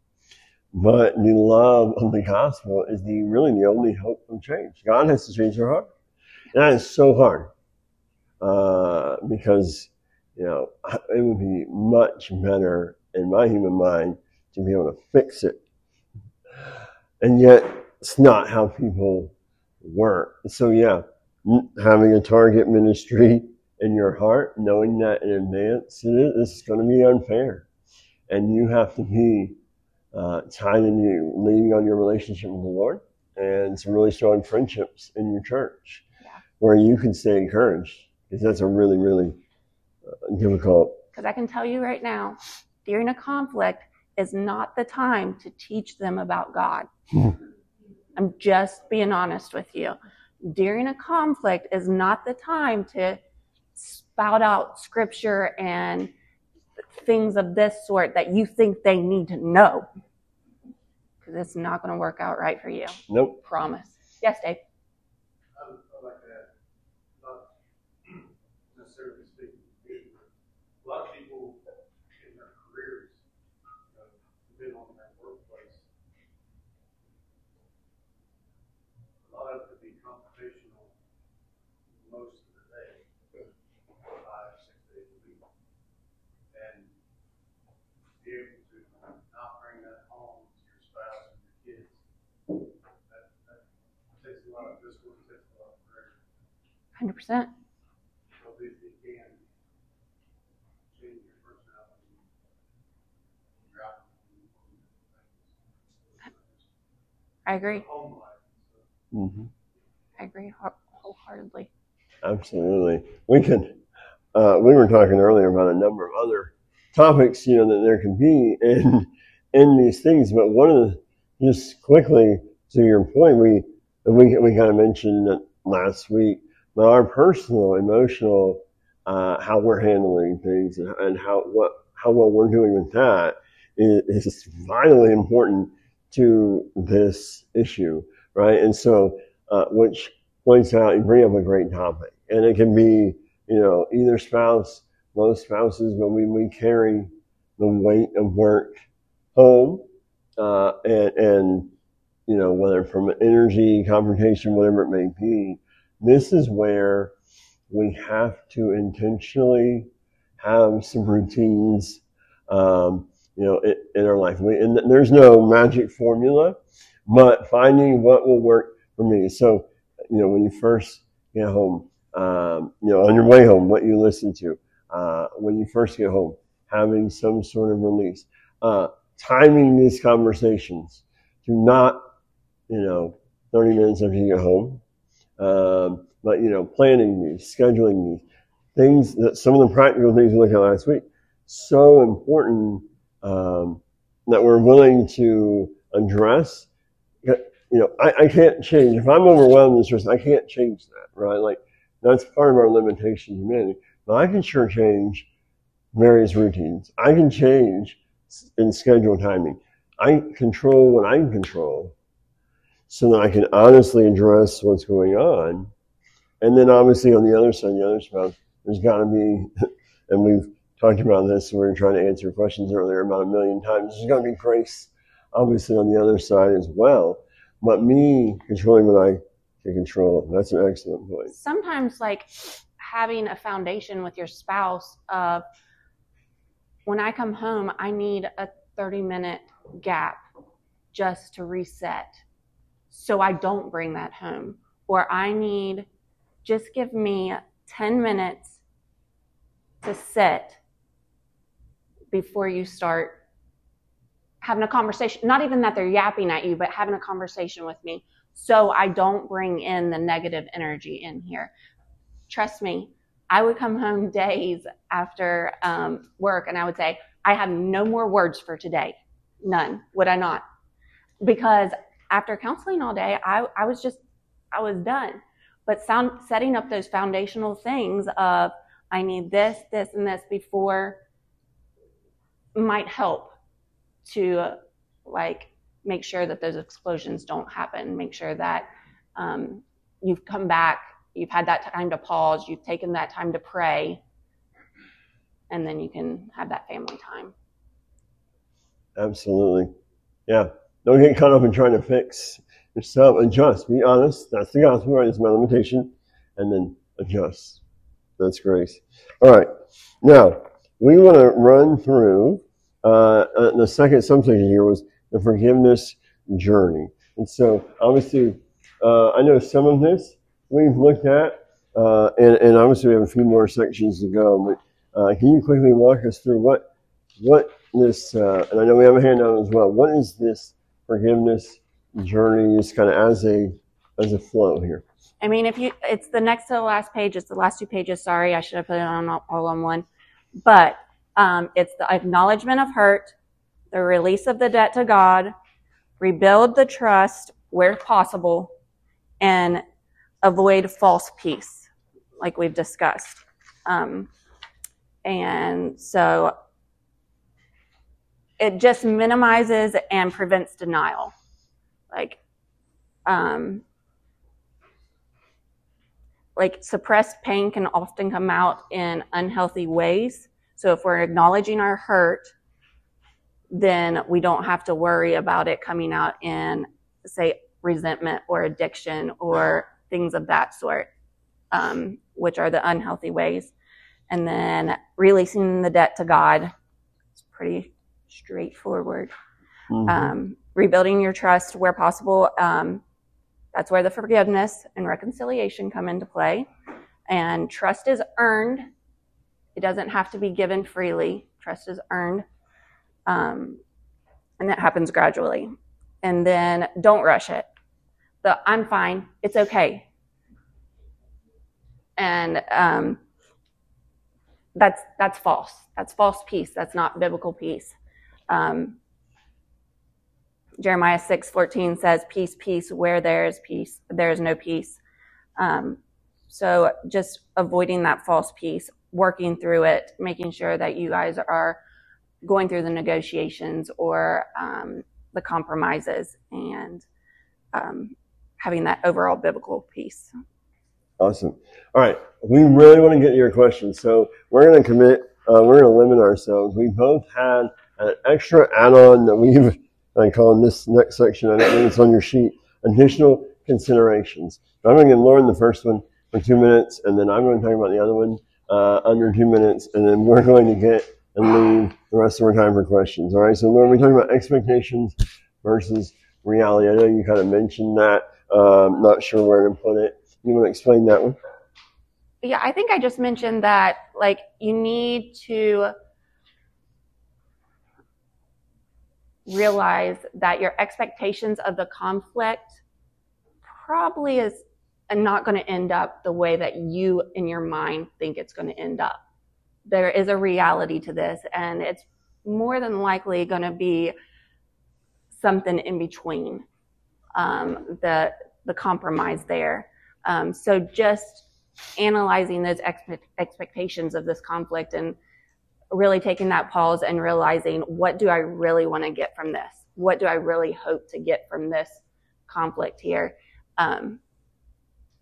but the love of the gospel is the really the only hope of change. God has to change their heart. And that is so hard, uh, because, you know, it would be much better in my human mind to be able to fix it. And yet, it's not how people work. So yeah, having a target ministry in your heart, knowing that in advance, it is, this is going to be unfair. And you have to be uh, tied in you, leaning on your relationship with the Lord, and some really strong friendships in your church, yeah, where you can stay encouraged, because that's a really, really uh, difficult. Because I can tell you right now, during a conflict is not the time to teach them about God. I'm just being honest with you. During a conflict is not the time to spout out scripture and things of this sort that you think they need to know. Because it's not going to work out right for you. Nope. Promise. Yes, Dave? I would like to add, not necessarily speaking to you, a lot of people in their careers, uh, depending on their workplace, a lot of it could be confrontational most of the day, five, six days a week. And be able to not bring that home to your spouse and your kids, that, that takes a lot of discipline, takes a lot of prayer. one hundred percent. So if you can change your personality, your outcome, I agree. home life. So. Mm-hmm. I agree wholeheartedly. Absolutely. We can, uh, we were talking earlier about a number of other topics, you know, that there can be in, in these things. But one of the, just quickly to your point, we, we, we kind of mentioned it last week, but our personal, emotional, uh, how we're handling things and, and how, what, how well we're doing with that is, is vitally important to this issue, right? And so, uh, which points out, you bring up a great topic, and it can be, you know, either spouse, most spouses, when we, we carry the weight of work home, uh, and, and, you know, whether from an energy, confrontation, whatever it may be, this is where we have to intentionally have some routines, um, you know, in, in our life. We, and there's no magic formula, but finding what will work for me. So, you know, when you first get home, um, you know, on your way home, what you listen to, uh, when you first get home, having some sort of release, uh, timing these conversations to not, you know, thirty minutes after you get home, um, but, you know, planning these, scheduling these things, that some of the practical things we looked at last week, so important, um, that we're willing to address. You know, I, I can't change. If I'm overwhelmed and stressed, I can't change that, right? Like, that's part of our limitation in humanity. But I can sure change various routines. I can change in schedule timing. I control what I can control so that I can honestly address what's going on. And then obviously on the other side, the other spouse, there's got to be, and we've talked about this. We were trying to answer questions earlier about a million times. There's going to be grace, obviously, on the other side as well. But me controlling what I can control, that's an excellent point. Sometimes, like, having a foundation with your spouse of, when I come home, I need a thirty minute gap just to reset so I don't bring that home. Or I need, just give me ten minutes to sit before you start having a conversation. Not even that they're yapping at you, but having a conversation with me so I don't bring in the negative energy in here. Trust me, I would come home days after um, work and I would say, I have no more words for today. None. Would I not? Because after counseling all day, I, I was just, I was done. But sound, setting up those foundational things of, I need this, this, and this before might help to, like, make sure that those explosions don't happen. Make sure that um, you've come back, you've had that time to pause, you've taken that time to pray, and then you can have that family time. Absolutely. Yeah. Don't get caught up in trying to fix yourself. Adjust. Be honest. That's the gospel, right? It's my limitation. And then adjust. That's grace. All right. Now, we want to run through uh, uh, the second subsection here was the forgiveness journey. And so, obviously, uh, I know some of this we've looked at, uh, and, and obviously we have a few more sections to go. But uh, can you quickly walk us through what what this, uh, and I know we have a handout as well, what is this forgiveness journey, just kind of as a as a flow here? I mean, if you, it's the next to the last page. It's the last two pages. Sorry, I should have put it on all on one. But um, it's the acknowledgement of hurt, the release of the debt to God, rebuild the trust where possible, and avoid false peace, like we've discussed. Um, and so it just minimizes and prevents denial. Like, um, like suppressed pain can often come out in unhealthy ways. So if we're acknowledging our hurt, then we don't have to worry about it coming out in, say, resentment or addiction or things of that sort, um, which are the unhealthy ways. And then releasing the debt to God. It's pretty straightforward. Mm-hmm. Um, rebuilding your trust where possible. Um, that's where the forgiveness and reconciliation come into play. And trust is earned. It doesn't have to be given freely. Trust is earned. Um, and that happens gradually. And then don't rush it. The I'm fine. It's okay. And um, that's that's false. That's false peace. That's not biblical peace. Um, Jeremiah six fourteen says, peace, peace, where there is peace, there is no peace. Um, so just avoiding that false peace, working through it, making sure that you guys are going through the negotiations or um, the compromises and um, having that overall biblical peace. Awesome. All right. We really want to get to your questions. So we're going to commit, uh, we're going to limit ourselves. We both had an extra add-on that we've, I call in this next section, I don't think it's on your sheet, additional considerations. So I'm going to give Lauren the first one for two minutes, and then I'm going to talk about the other one uh, under two minutes, and then we're going to get and leave the rest of our time for questions. All right. So Lauren, we're talking about expectations versus reality. I know you kind of mentioned that. Um, not sure where to put it. You want to explain that one? Yeah, I think I just mentioned that, like, you need to realize that your expectations of the conflict probably is not going to end up the way that you in your mind think it's going to end up. There is a reality to this, and it's more than likely going to be something in between um, the the compromise there. Um, so just analyzing those expe- expectations of this conflict and really taking that pause and realizing, what do I really want to get from this? What do I really hope to get from this conflict here? Um,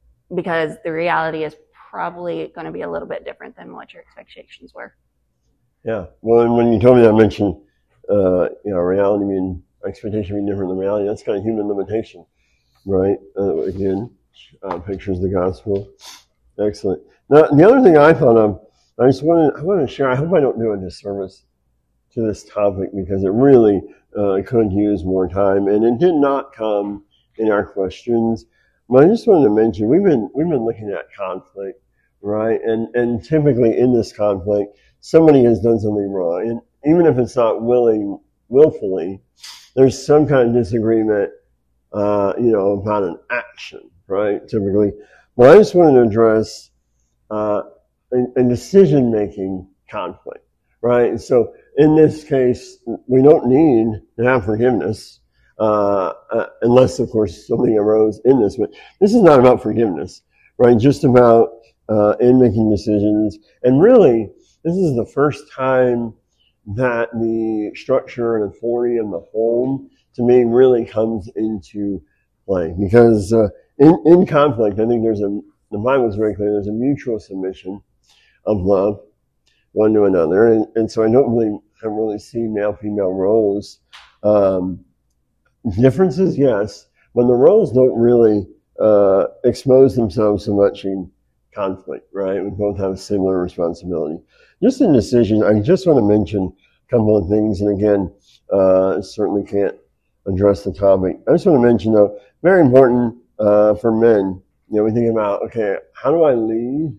because the reality is probably going to be a little bit different than what your expectations were. Yeah. Well, and when you told me that, I mentioned, uh, you know, reality being, expectation being different than reality, that's kind of human limitation, right? Uh, again, uh, pictures the gospel. Excellent. Now, the other thing I thought of, I just wanted, I wanted to share, I hope I don't do a disservice to this topic because it really uh, could use more time, and it did not come in our questions. But I just wanted to mention, we've been, we've been looking at conflict, right? And, and typically in this conflict, somebody has done something wrong. And even if it's not willing, willfully, there's some kind of disagreement, uh, you know, about an action, right? Typically. Well, I just wanted to address uh, a, a decision-making conflict, right? And so in this case, we don't need to have forgiveness, uh, uh, unless, of course, something arose in this. But this is not about forgiveness, right? Just about uh, in making decisions. And really, this is the first time that the structure and authority of the home, to me, really comes into play. Because uh, in, in conflict, I think there's a, the Bible is very clear, there's a mutual submission of love, one to another. And, and so I don't really, I don't really see male-female roles. Um, differences, yes, but the roles don't really uh, expose themselves so much in conflict, right? We both have a similar responsibility. Just in decisions, I just want to mention a couple of things, and again, uh, certainly can't address the topic. I just want to mention, though, very important uh, for men. You know, we think about, okay, how do I lead?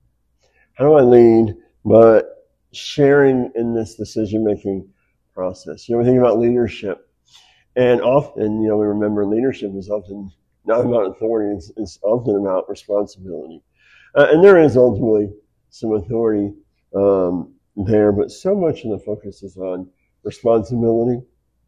How do I lead? But sharing in this decision-making process. You know, we think about leadership, and often, you know, we remember leadership is often not about authority; it's, it's often about responsibility, uh, and there is ultimately some authority um, there, but so much of the focus is on responsibility.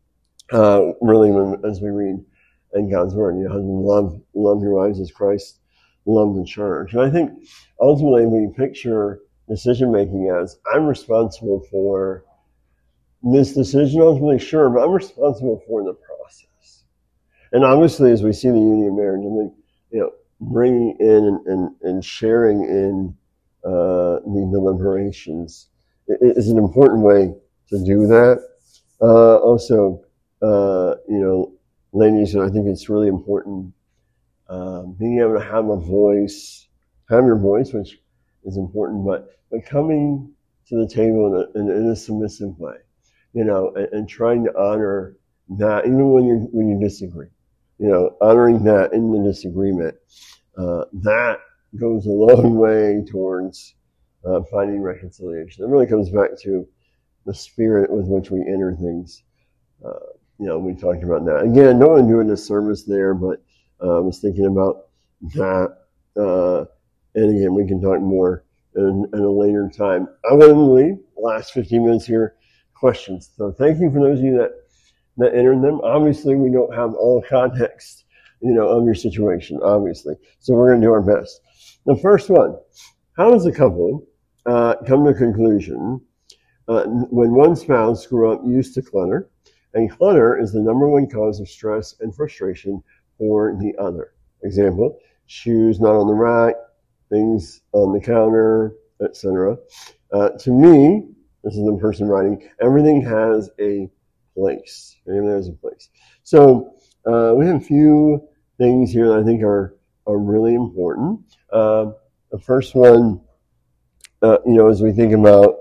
Uh, really, when, as we read in God's word, you know, husbands, love love your wives as Christ loved the church, and I think ultimately we picture decision making as I'm responsible for this decision, ultimately, sure, but I'm responsible for the process. And obviously, as we see the unity of marriage, I think, you know, bringing in and, and, and sharing in uh, the deliberations is an important way to do that. Uh, also, uh, you know, ladies, I think it's really important uh, being able to have a voice, have your voice, which is important, but, but coming to the table in a, in a submissive way, you know, and, and trying to honor that, even when you when you disagree, you know, honoring that in the disagreement, uh, that goes a long way towards uh, finding reconciliation. It really comes back to the spirit with which we enter things. Uh, you know, we talked about that. Again, no one doing a service there, but uh, I was thinking about that. Uh, and again, we can talk more in, in a later time. I'm going to leave the last fifteen minutes here. Questions. So thank you for those of you that, that entered them. Obviously, we don't have all context, you know, of your situation, obviously. So we're going to do our best. The first one, how does a couple uh, come to a conclusion uh, when one spouse grew up used to clutter, and clutter is the number one cause of stress and frustration for the other? Example, shoes not on the rack, things on the counter, et cetera. Uh, to me, this is the person writing, everything has a place. Everything has a place. So uh, we have a few things here that I think are, are really important. Uh, the first one, uh, you know, as we think about,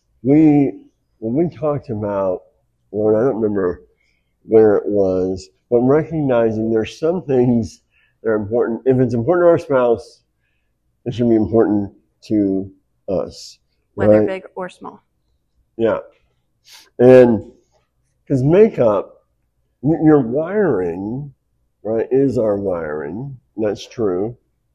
we when we talked about, Lord, I don't remember where it was, but recognizing there's some things that are important. If it's important to our spouse, it should be important to us. Whether right? big or small. Yeah. And because makeup, your wiring, right, is our wiring. That's true.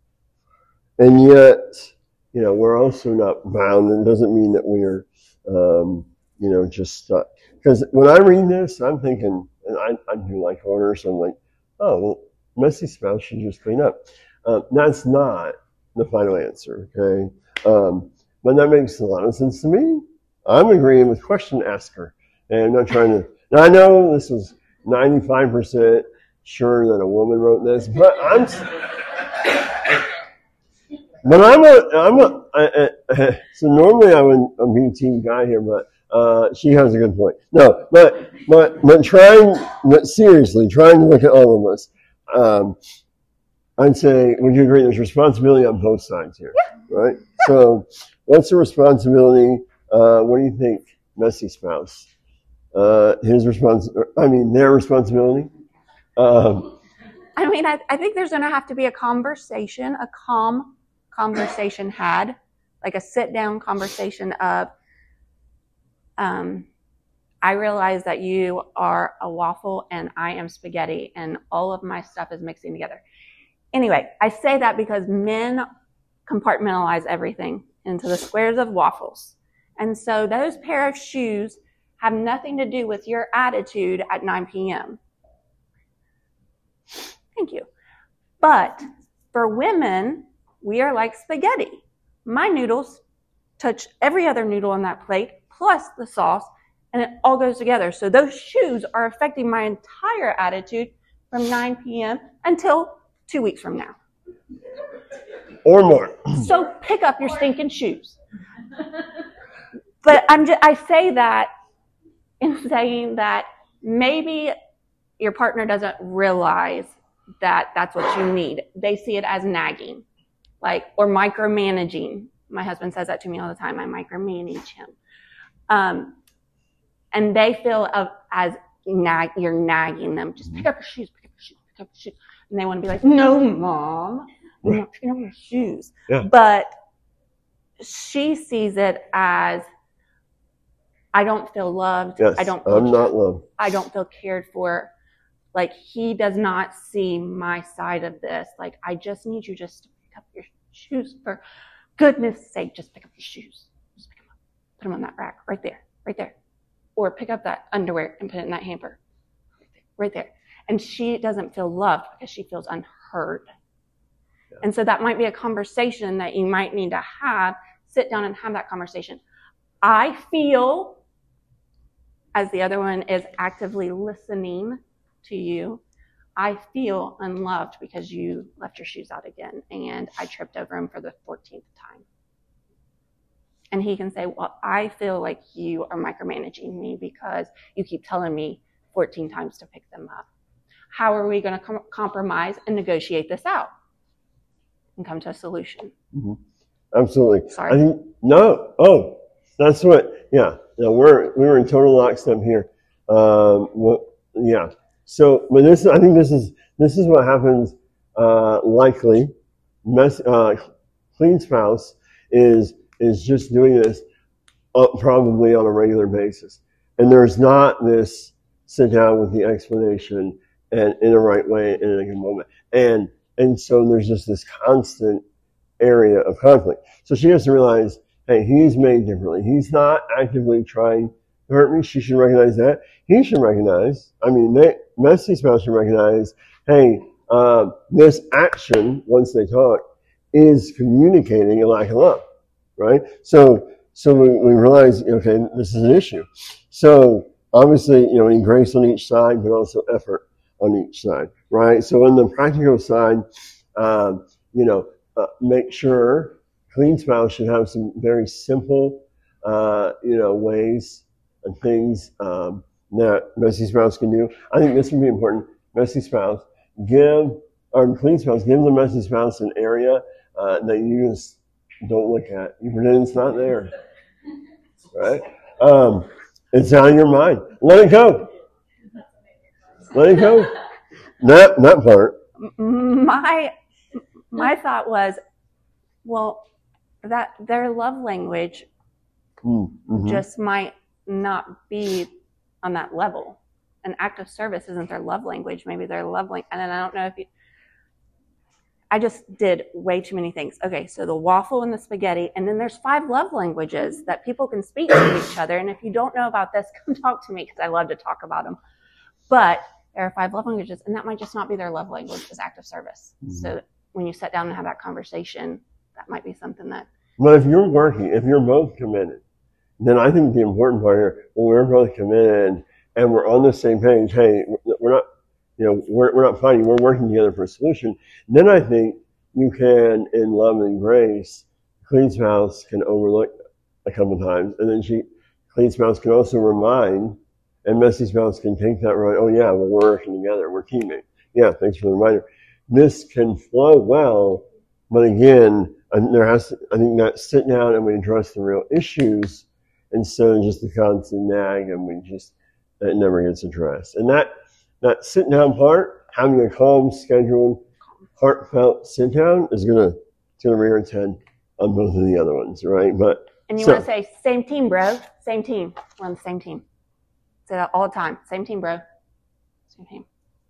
And yet, you know, we're also not bound. It doesn't mean that we're, um, you know, just stuck. Because when I read this, I'm thinking, and I, I do like order, so I'm like, oh, well, messy spouse should just clean up. Uh, that's not the final answer, okay? Um, but that makes a lot of sense to me. I'm agreeing with question asker, and I'm not trying to. Now I know this was ninety-five percent sure that a woman wrote this, but I'm. But I'm a, I'm a, I, I, so normally I wouldn't be team guy here, but uh, she has a good point. No, but but but trying, but seriously, trying to look at all of us. Um, I'd say, would you agree? There's responsibility on both sides here, yeah. right? So, what's the responsibility? Uh, what do you think, messy spouse? Uh, his respons I mean, their responsibility. Um, I mean, I, I think there's going to have to be a conversation, a calm conversation had, like a sit-down conversation of, um, I realize that you are a waffle and I am spaghetti and all of my stuff is mixing together. Anyway, I say that because men compartmentalize everything into the squares of waffles. And so those pair of shoes have nothing to do with your attitude at nine p.m. Thank you. But for women, we are like spaghetti. My noodles touch every other noodle on that plate, plus the sauce, and it all goes together. So those shoes are affecting my entire attitude from nine p.m. until two weeks from now. Or more. So pick up your stinking shoes. But I'm just, I say that in saying that maybe your partner doesn't realize that that's what you need. They see it as nagging, like, or micromanaging. My husband says that to me all the time. I micromanage him. Um, and they feel of, as nag, you're nagging them. Just pick up your shoes, pick up your shoes, pick up your shoes. And they want to be like, no, Mom, I'm not picking up your shoes. Yeah. But she sees it as, I don't feel loved. Yes, I don't feel I'm not loved. I don't feel cared for. Like, he does not see my side of this. Like, I just need you just to pick up your shoes. For goodness sake, just pick up your shoes. Just pick them up. Put them on that rack right there, right there. Or pick up that underwear and put it in that hamper. Right there. And she doesn't feel loved because she feels unheard. Yeah. And so that might be a conversation that you might need to have. Sit down and have that conversation. I feel, as the other one is actively listening to you, I feel unloved because you left your shoes out again and I tripped over them for the fourteenth time. And he can say, well, I feel like you are micromanaging me because you keep telling me fourteen times to pick them up. How are we going to com- compromise and negotiate this out and come to a solution? Mm-hmm. Absolutely. Sorry. I think, no. Oh, that's what, yeah. No, we're, we were in total lockstep here. Um, well, yeah. So, but this, I think this is, this is what happens, uh, likely. Mess, uh, clean spouse is, is just doing this uh, probably on a regular basis. And there's not this sit down with the explanation and in the right way in a good moment. And, and so there's just this constant area of conflict. So she has to realize, hey, he's made differently. He's not actively trying to hurt me. She should recognize that. He should recognize, I mean, they, messy spouse should recognize, hey, uh, this action, once they talk, is communicating a lack of love, right? So, so we, we realize, okay, this is an issue. So obviously, you know, we need grace on each side, but also effort on each side, right? So on the practical side, um, you know, uh, make sure clean spouse should have some very simple, uh, you know, ways and things um, that messy spouse can do. I think this would be important. Messy spouse, give, or clean spouse, give the messy spouse an area uh, that you just don't look at. You pretend it's not there, right? Um, it's out of your mind. Let it go. Let it go. That, that part. My, my thought was, well, that their love language Mm-hmm. just might not be on that level. An act of service isn't their love language. Maybe their love language, and then I don't know if you, I just did way too many things. Okay, so the waffle and the spaghetti, and then there's five love languages that people can speak to each other. And if you don't know about this, come talk to me because I love to talk about them. But there are five love languages, and that might just not be their love language, is act of service. Mm-hmm. So when you sit down and have that conversation, that might be something that. But if you're working, if you're both committed, then I think the important part here, when we're both committed and we're on the same page, hey, we're not, you know, we're, we're not fighting, we're working together for a solution, then I think you can, in love and grace, clean spouse can overlook a couple times, and then she, clean spouse can also remind, and messy spouse can take that right. Oh yeah, well, we're working together, we're teammates. Yeah, thanks for the reminder. This can flow well, but again, there has to, I think that sit down and we address the real issues instead of just the constant nag, and we just, it never gets addressed. And that, that sit down part, having a calm, scheduled, heartfelt sit down is gonna, it's gonna rear its head on both of the other ones, right? But and you so, want to say, same team, bro. Same team. We're on the same team. Say that all the time. Same team, bro. Same team.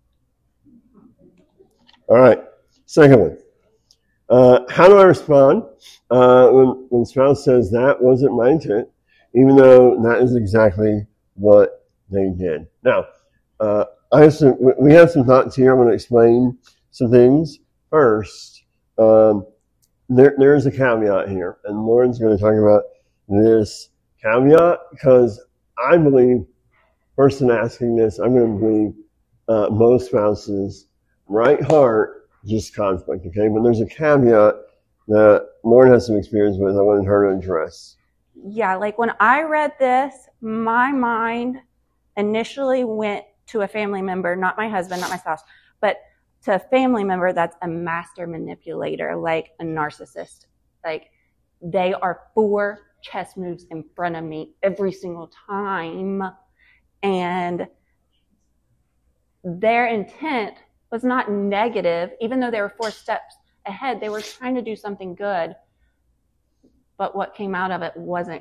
All right. Second one. Uh, how do I respond uh, when, when spouse says that wasn't my intent, even though that is exactly what they did? Now, uh, I have some, we have some thoughts here. I'm going to explain some things. First, um, there, there's a caveat here, and Lauren's going to talk about this caveat because I believe, person asking this, I'm going to believe uh, most spouses, right heart, just conflict, okay? But there's a caveat that Lauren has some experience with I wanted her to address. Yeah, like when I read this, my mind initially went to a family member, not my husband, not my spouse, but to a family member that's a master manipulator, like a narcissist. Like they are four chess moves in front of me every single time. And their intent was not negative, even though they were four steps ahead. They were trying to do something good, but what came out of it wasn't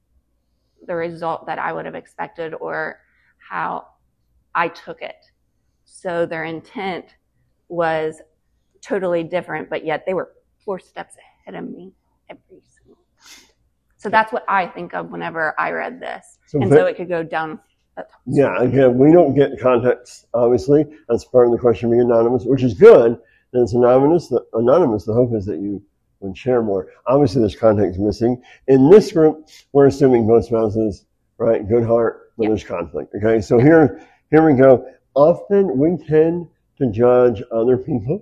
the result that I would have expected or how I took it. So their intent was totally different, but yet they were four steps ahead of me every single time. So that's what I think of whenever I read this. So and so it could go down. Yeah, again, we don't get context, obviously. That's part of the question being anonymous, which is good. And it's anonymous. The, anonymous. The hope is that you would share more. Obviously, there's context missing. In this group, we're assuming both spouses, right? Good heart, but yeah. There's conflict. Okay, so here, here we go. Often we tend to judge other people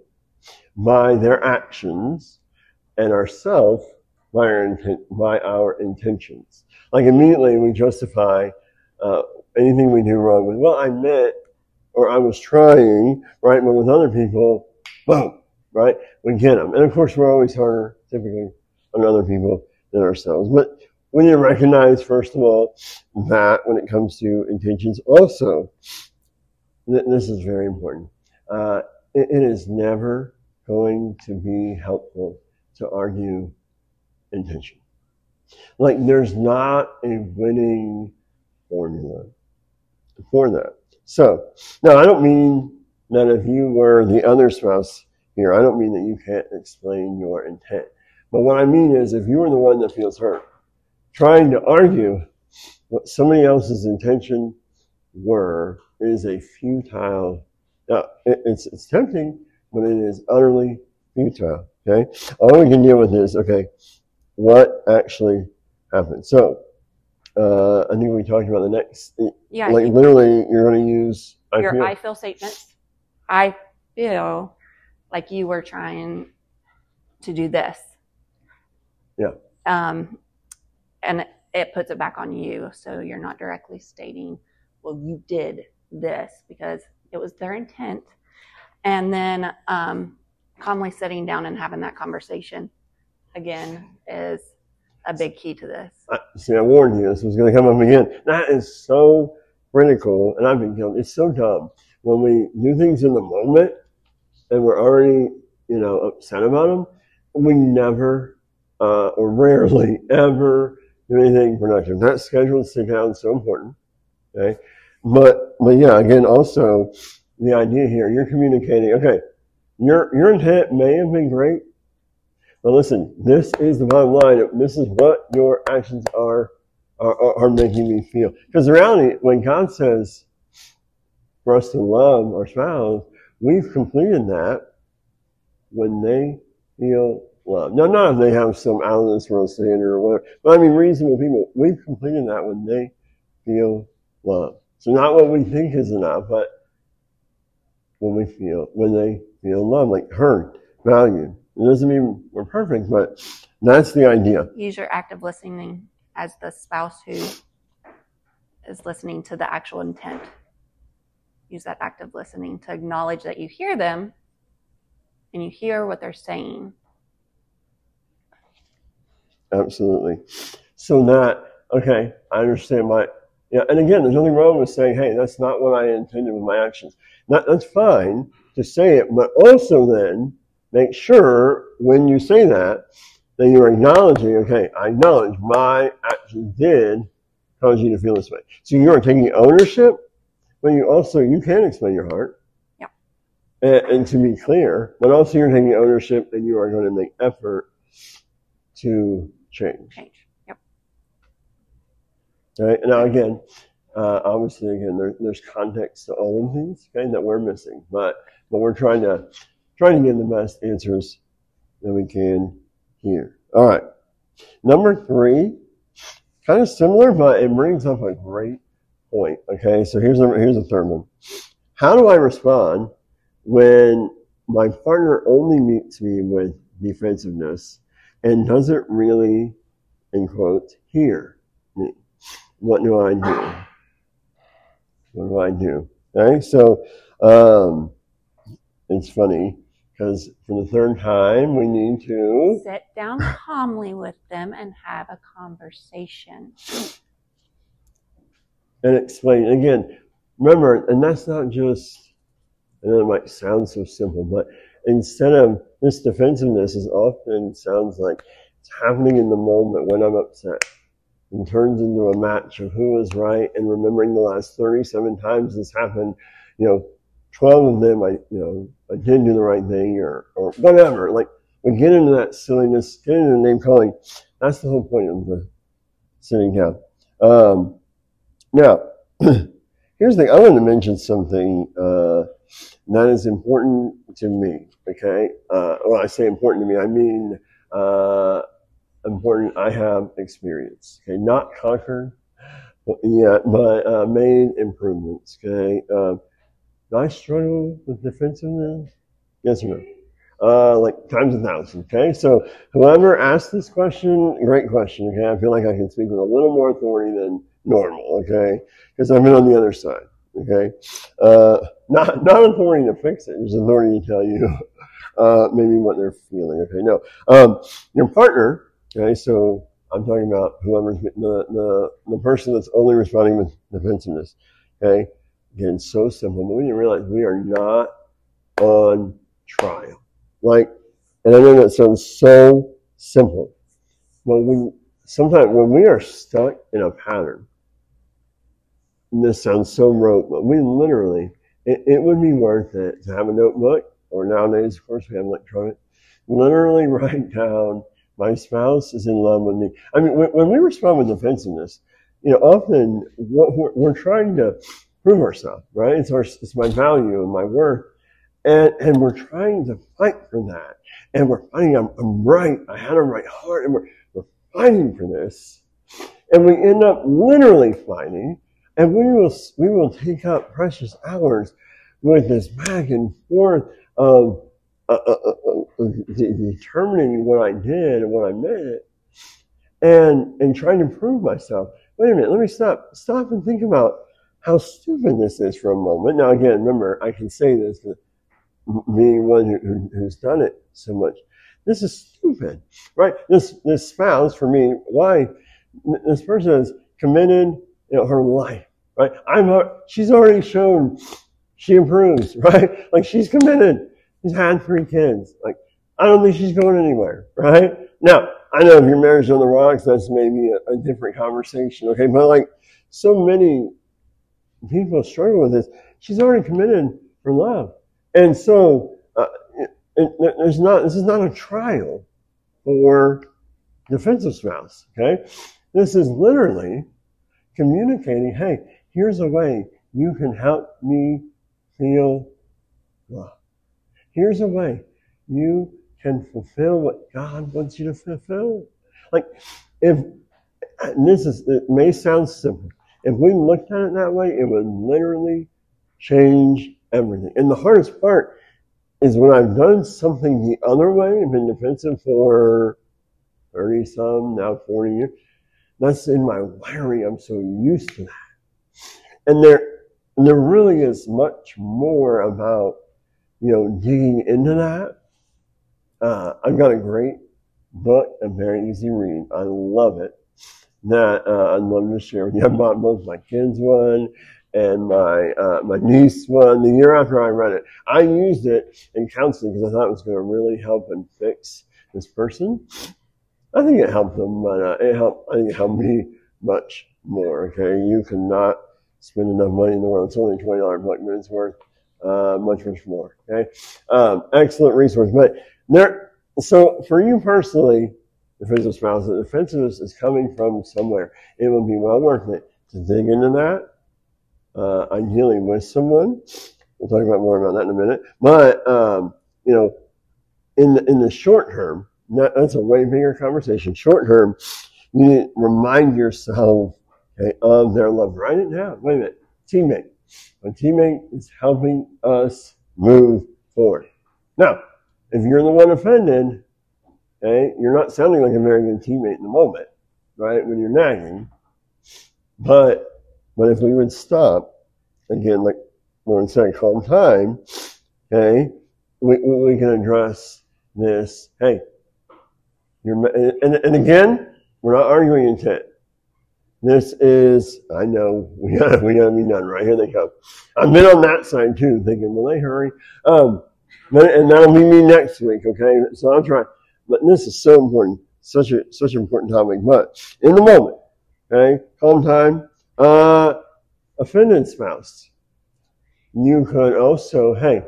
by their actions and ourselves by our, inten- by our intentions. Like immediately we justify uh, anything we do wrong with, well, I meant, or I was trying, right? But with other people, boom, right? We get them. And of course, we're always harder, typically, on other people than ourselves. But we need to recognize, first of all, that when it comes to intentions, also, th- this is very important. Uh, it, it is never going to be helpful to argue intention. Like, there's not a winning formula for that. So, now I don't mean that if you were the other spouse here, I don't mean that you can't explain your intent. But what I mean is if you were the one that feels hurt, trying to argue what somebody else's intention were is a futile, now it, it's, it's tempting, but it is utterly futile, okay? All we can deal with is, okay, what actually happened? So, Uh, I think we talked about the next, yeah, like you, literally you're going to use I your feel. I feel statements. I feel like you were trying to do this. Yeah. Um, and it, it puts it back on you. So you're not directly stating, well, you did this because it was their intent. And then um, calmly sitting down and having that conversation again is a big key to this. I, see, I warned you this was going to come up again. That is so critical, and I've been guilty. It's so dumb when we do things in the moment and we're already, you know, upset about them. We never, uh, or rarely, ever do anything productive. That scheduled sit down is so important. Okay, but but yeah, again, also the idea here, you're communicating. Okay, your your intent may have been great. But listen, this is the bottom line. This is what your actions are are, are making me feel. Because the reality, when God says for us to love our spouse, we've completed that when they feel love. Now, not if they have some out of this world standard or whatever, but I mean reasonable people. We've completed that when they feel love. So not what we think is enough, but when we feel, when they feel love, like heard, valued. It doesn't mean we're perfect, but That's the idea. Use your active listening as the spouse who is listening to the actual intent. Use that active listening to acknowledge that you hear them and you hear what they're saying. Absolutely. So that, okay, I understand my, yeah, and again, there's nothing wrong with saying, hey, that's not what I intended with my actions. That, that's fine to say it, but also then make sure when you say that, that you're acknowledging, okay, I acknowledge my action did cause you to feel this way. So you are taking ownership, but you also, you can explain your heart. Yeah. And, and to be clear, but also you're taking ownership and you are going to make effort to change. Change. Yep. Right? Now again, uh, obviously again, there, there's context to all of these, okay, that we're missing, but but we're trying to trying to get the best answers that we can here. All right. Number three, kind of similar, but it brings up a great point. Okay, so here's a here's a third one. How do I respond when my partner only meets me with defensiveness and doesn't really, in quotes, hear me? What do I do? What do I do? Okay, so um, it's funny because for the third time we need to sit down calmly with them and have a conversation. And explain again. Remember, and that's not just, I know it might sound so simple, but instead of this defensiveness is often sounds like it's happening in the moment when I'm upset and turns into a match of who is right, and remembering the last thirty-seven times this happened, you know, twelve of them I, you know, I didn't do the right thing or, or whatever. Like we get into that silliness, get into name calling. That's the whole point of the sitting down. Um, now, here's the thing. I want to mention something uh, that is important to me, okay? Uh, when I say important to me, I mean uh, important I have experience, okay? Not conquered yet, but uh, made improvements, okay? Uh, do I struggle with defensiveness? Yes or no? Uh, like times a thousand, okay? So whoever asked this question, great question, okay? I feel like I can speak with a little more authority than normal, okay? Because I've been on the other side, okay? Uh, not not authority to fix it, just authority to tell you uh, maybe what they're feeling, okay? No, um, your partner, okay? So I'm talking about whoever's the the the person that's only responding with defensiveness, okay? Again, so simple, but we didn't realize we are not on trial. Like, and I know that sounds so simple, but we sometimes when we are stuck in a pattern, and this sounds so rote, but we literally, it, it would be worth it to have a notebook, or nowadays, of course, we have electronic, literally write down, my spouse is in love with me. I mean, when, when we respond with defensiveness, you know, often what we're, we're trying to prove ourselves, right? It's our, it's my value and my worth. And, and we're trying to fight for that. And we're fighting, I'm, I'm right, I had a right heart, and we're, we're fighting for this. And we end up literally fighting, and we will, we will take up precious hours with this back and forth of uh, uh, uh, uh, determining what I did and what I meant, and, and trying to prove myself. Wait a minute, let me stop, stop and think about how stupid this is for a moment. Now again, remember, I can say this, but being one who, who, who's done it so much. This is stupid, right? This this spouse, for me, why this person has committed, you know, her life, right? I'm she's already shown she improves, right? Like she's committed. She's had three kids. Like I don't think she's going anywhere, right? Now I know if your marriage is on the rocks, that's maybe a, a different conversation, okay? But like so many people struggle with this. She's already committed for love. And so, uh, it, it, there's not. This is not a trial for defensive spouse. Okay, this is literally communicating. Hey, here's a way you can help me feel love. Here's a way you can fulfill what God wants you to fulfill. Like, if and this is, it may sound simple. If we looked at it that way, it would literally change everything. And the hardest part is when I've done something the other way and been defensive for thirty some, now forty years. That's in my wiring. I'm so used to that. And there, and there really is much more about, you know, digging into that. Uh, I've got a great book, a very easy read. I love it. That uh, I'd love to share with you. I bought both my kids one and my uh, my niece one the year after I read it. I used it in counseling because I thought it was going to really help and fix this person. I think it helped them, but uh, it helped. I think it helped me much more. Okay, you cannot spend enough money in the world. It's only a twenty dollar book, but it's worth uh, much, much more. Okay, um, excellent resource. But there, so for you personally, defensive spouse, the defensiveness is coming from somewhere. It would be well worth it to dig into that. Uh, ideally with someone. We'll talk about more about that in a minute. But um, you know, in the, in the short term. That, that's a way bigger conversation. Short term, you need to remind yourself, okay, of their love. Write it down. Wait a minute. Teammate. A teammate is helping us move forward. Now, if you're the one offended, okay, you're not sounding like a very good teammate in the moment, right, when you're nagging. But, but if we would stop, again, like Lauren said, calm time, okay, we, we, we can address this, hey, You're, and, and again, we're not arguing intent. This is, I know, we gotta, we gotta be done, right? Here they come. I've been on that side too, thinking, will they hurry? Um, and that'll be me next week, okay? So I'll try. But this is so important, such a, such an important topic. But in the moment, okay, calm time, uh, offended spouse. You could also, hey,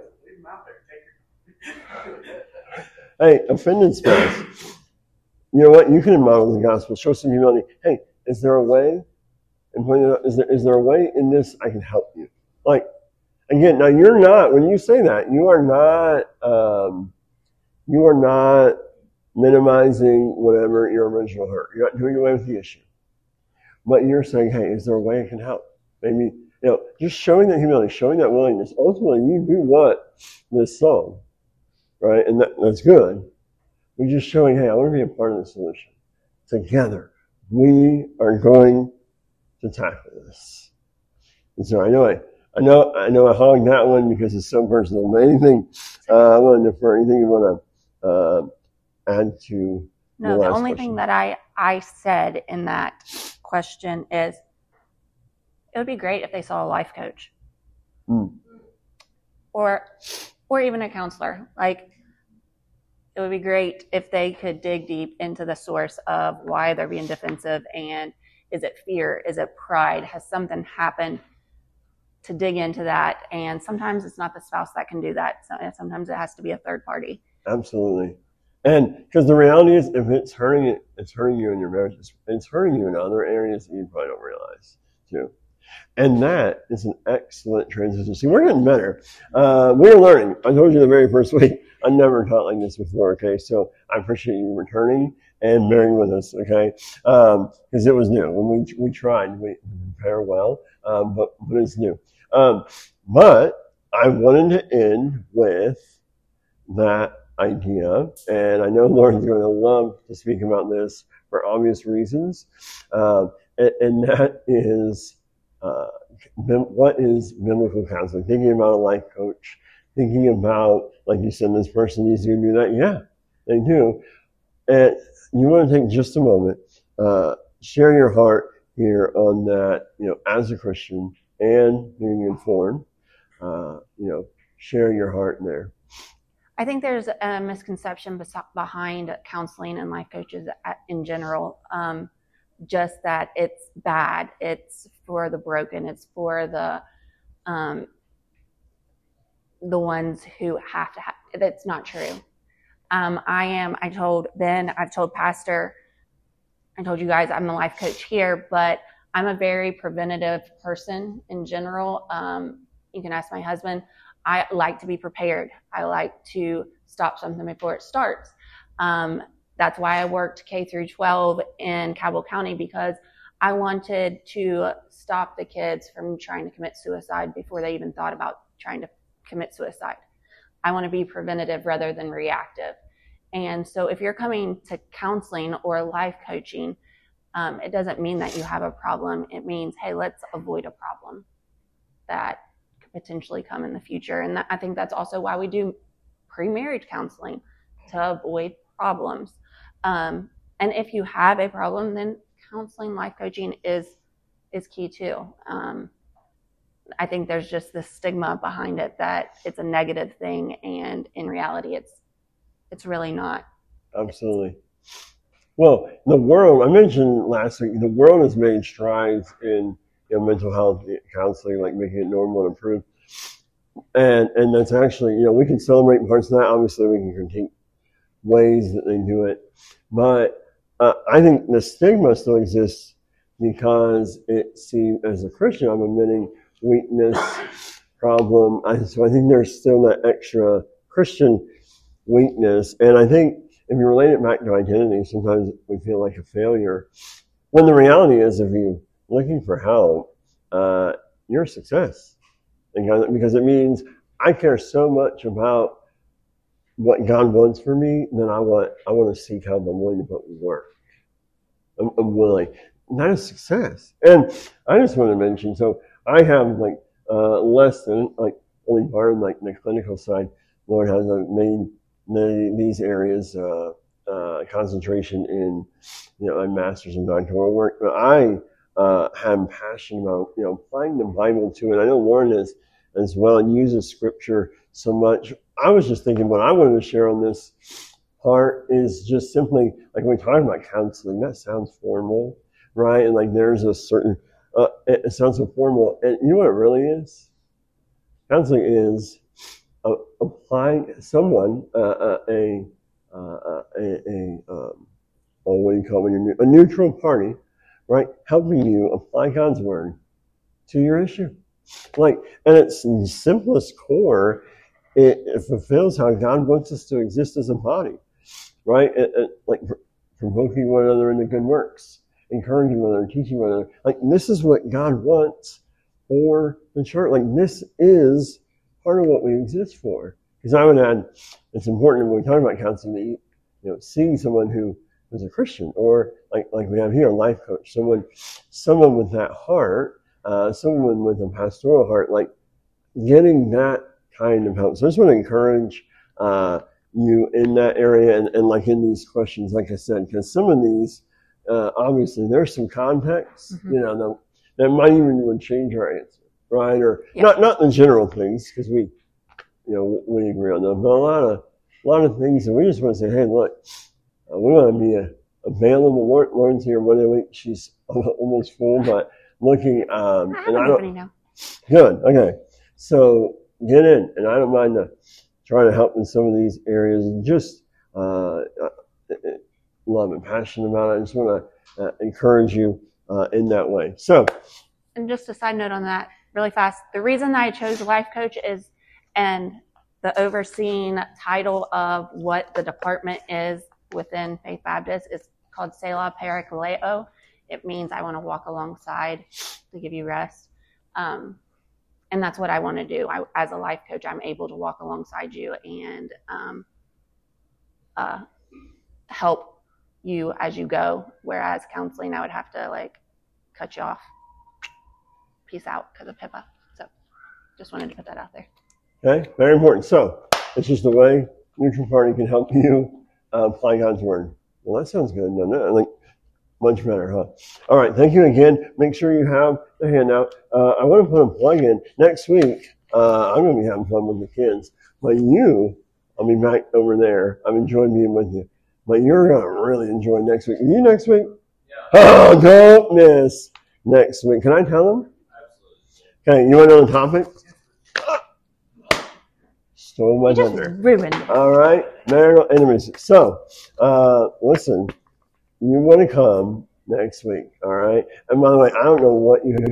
hey, offended spouse. You know what? You can model the gospel. Show some humility. Hey, is there a way? And point it out, is there is there a way in this I can help you? Like, again, now you're not. When you say that, you are not. Um, you are not minimizing whatever your original hurt. You're not doing away with the issue. But you're saying, hey, is there a way I can help? Maybe, you know, just showing that humility, showing that willingness. Ultimately, you do want this song, right? And that, that's good. We're just showing, hey, I want to be a part of the solution. Together, we are going to tackle this. And so I know I, I know, I know I hogged that one because it's so personal. But anything, uh, I want to defer. Anything you want to uh, add to? No, the, the last only question? thing that I I said in that question is, it would be great if they saw a life coach, mm. or or even a counselor. Like, it would be great if they could dig deep into the source of why they're being defensive, and is it fear? Is it pride? Has something happened? To dig into that. And sometimes it's not the spouse that can do that. So sometimes it has to be a third party. Absolutely. And because the reality is, if it's hurting it, it's hurting you in your marriage. It's, it's hurting you in other areas that you probably don't realize too. And that is an excellent transition. See, we're getting better. Uh, we're learning. I told you the very first week, I never taught like this before, okay? So I appreciate you returning and bearing with us, okay? Um, because it was new. When we we tried, we prepare well, um, but, but it's new. Um, but I wanted to end with that idea, and I know Lauren's going to love to speak about this for obvious reasons, um, and, and that is uh, what is biblical counseling? Thinking about a life coach, thinking about, like you said, this person needs to do that. Yeah, they do. And you want to take just a moment, uh, share your heart here on that, you know, as a Christian and being informed, uh, you know, share your heart there. I think there's a misconception behind counseling and life coaches in general. Um, just that it's bad. It's for the broken. It's for the um, the ones who have to have. That's not true. Um, I am. I told Ben. I've told Pastor. I told you guys I'm a life coach here, but I'm a very preventative person in general. Um, you can ask my husband. I like to be prepared. I like to stop something before it starts. Um, that's why I worked K through twelve in Cabell County, because I wanted to stop the kids from trying to commit suicide before they even thought about trying to commit suicide. I want to be preventative rather than reactive. And so if you're coming to counseling or life coaching, um, it doesn't mean that you have a problem. It means, hey, let's avoid a problem that could potentially come in the future. And that, I think that's also why we do pre-marriage counseling, to avoid problems. Um, and if you have a problem, then counseling, life coaching is is key too. Um, I think there's just this stigma behind it that it's a negative thing, and in reality, it's it's really not. Absolutely. Well, the world, I mentioned last week, the world has made strides in you know, mental health counseling, like making it normal and improved. And and that's actually, you know, we can celebrate parts of that. Obviously, we can critique ways that they do it. But uh, I think the stigma still exists because it seems, as a Christian, I'm admitting weakness, problem. I, so I think there's still that extra Christian weakness. And I think if you relate it back to identity, sometimes we feel like a failure. When the reality is, if you're looking for help, uh, you're a success. Because it means I care so much about what God wants for me, then I want I want to seek help. I'm willing to put work. I'm, I'm willing. And that is success. And I just want to mention, so I have like uh, less than like only part of like the clinical side. Lord has made the, these areas uh, uh, concentration in you know my master's and doctoral work. But I uh, am passionate about you know applying the Bible to it. I know Lauren is as well and uses scripture so much. I was just thinking what I wanted to share on this part is just simply like when we talk about counseling, that sounds formal, right? And like there's a certain, uh, it, it sounds so formal. And you know what it really is? Counseling is uh, applying someone, uh, uh, a, uh, a, a, um, oh, what do you call it? A neutral party, right? Helping you apply God's word to your issue. Like, and it's in the simplest core, it, it fulfills how God wants us to exist as a body, right? It, it, like provoking one another into good works, encouraging one another, teaching one another. Like, this is what God wants for the church. Like, this is part of what we exist for. Because I would add, it's important when we talk about counseling to, you know, seeing someone who is a Christian, or like like we have here, a life coach, someone, someone with that heart. Uh, someone with a pastoral heart, like getting that kind of help. So I just want to encourage uh, you in that area and, and like in these questions, like I said, because some of these, uh, obviously there's some context, mm-hmm. you know, that, that might even would change our answer, right? Or yeah. not not the general things, because we, you know, we agree on them, but a lot of a lot of things, and we just want to say, hey, look, uh, we want to be a, available. Lauren's here one day a week. She's almost full, but looking, um, I and I don't, now. Good, okay. So get in, and I don't mind to try to help in some of these areas. And just uh, uh, love and passionate about it. I just want to uh, encourage you uh, in that way. So, and just a side note on that, really fast. The reason I chose life coach is, and the overseeing title of what the department is within Faith Baptist is called Selah Parakaleo. It means I want to walk alongside to give you rest. Um, and that's what I want to do. I, as a life coach, I'm able to walk alongside you and um, uh, help you as you go. Whereas counseling, I would have to like cut you off. Peace out because of HIPAA. So just wanted to put that out there. Okay, very important. So it's just the way neutral party can help you uh, apply God's word. Well, that sounds good, doesn't it? Like, much better, huh? All right, thank you again. Make sure you have the handout. Uh, I want to put a plug in. Next week, uh, I'm going to be having fun with the kids. But you, I'll be back over there. I've enjoyed being with you. But you're going to really enjoy next week. Are you next week? Yeah. Oh, don't miss next week. Can I tell them? Absolutely. Okay, you want to know the topic? Stole my thunder. Ruined it. All right, marital intimacy. So, uh, listen. You want to come next week, all right? And by the way, I don't know what you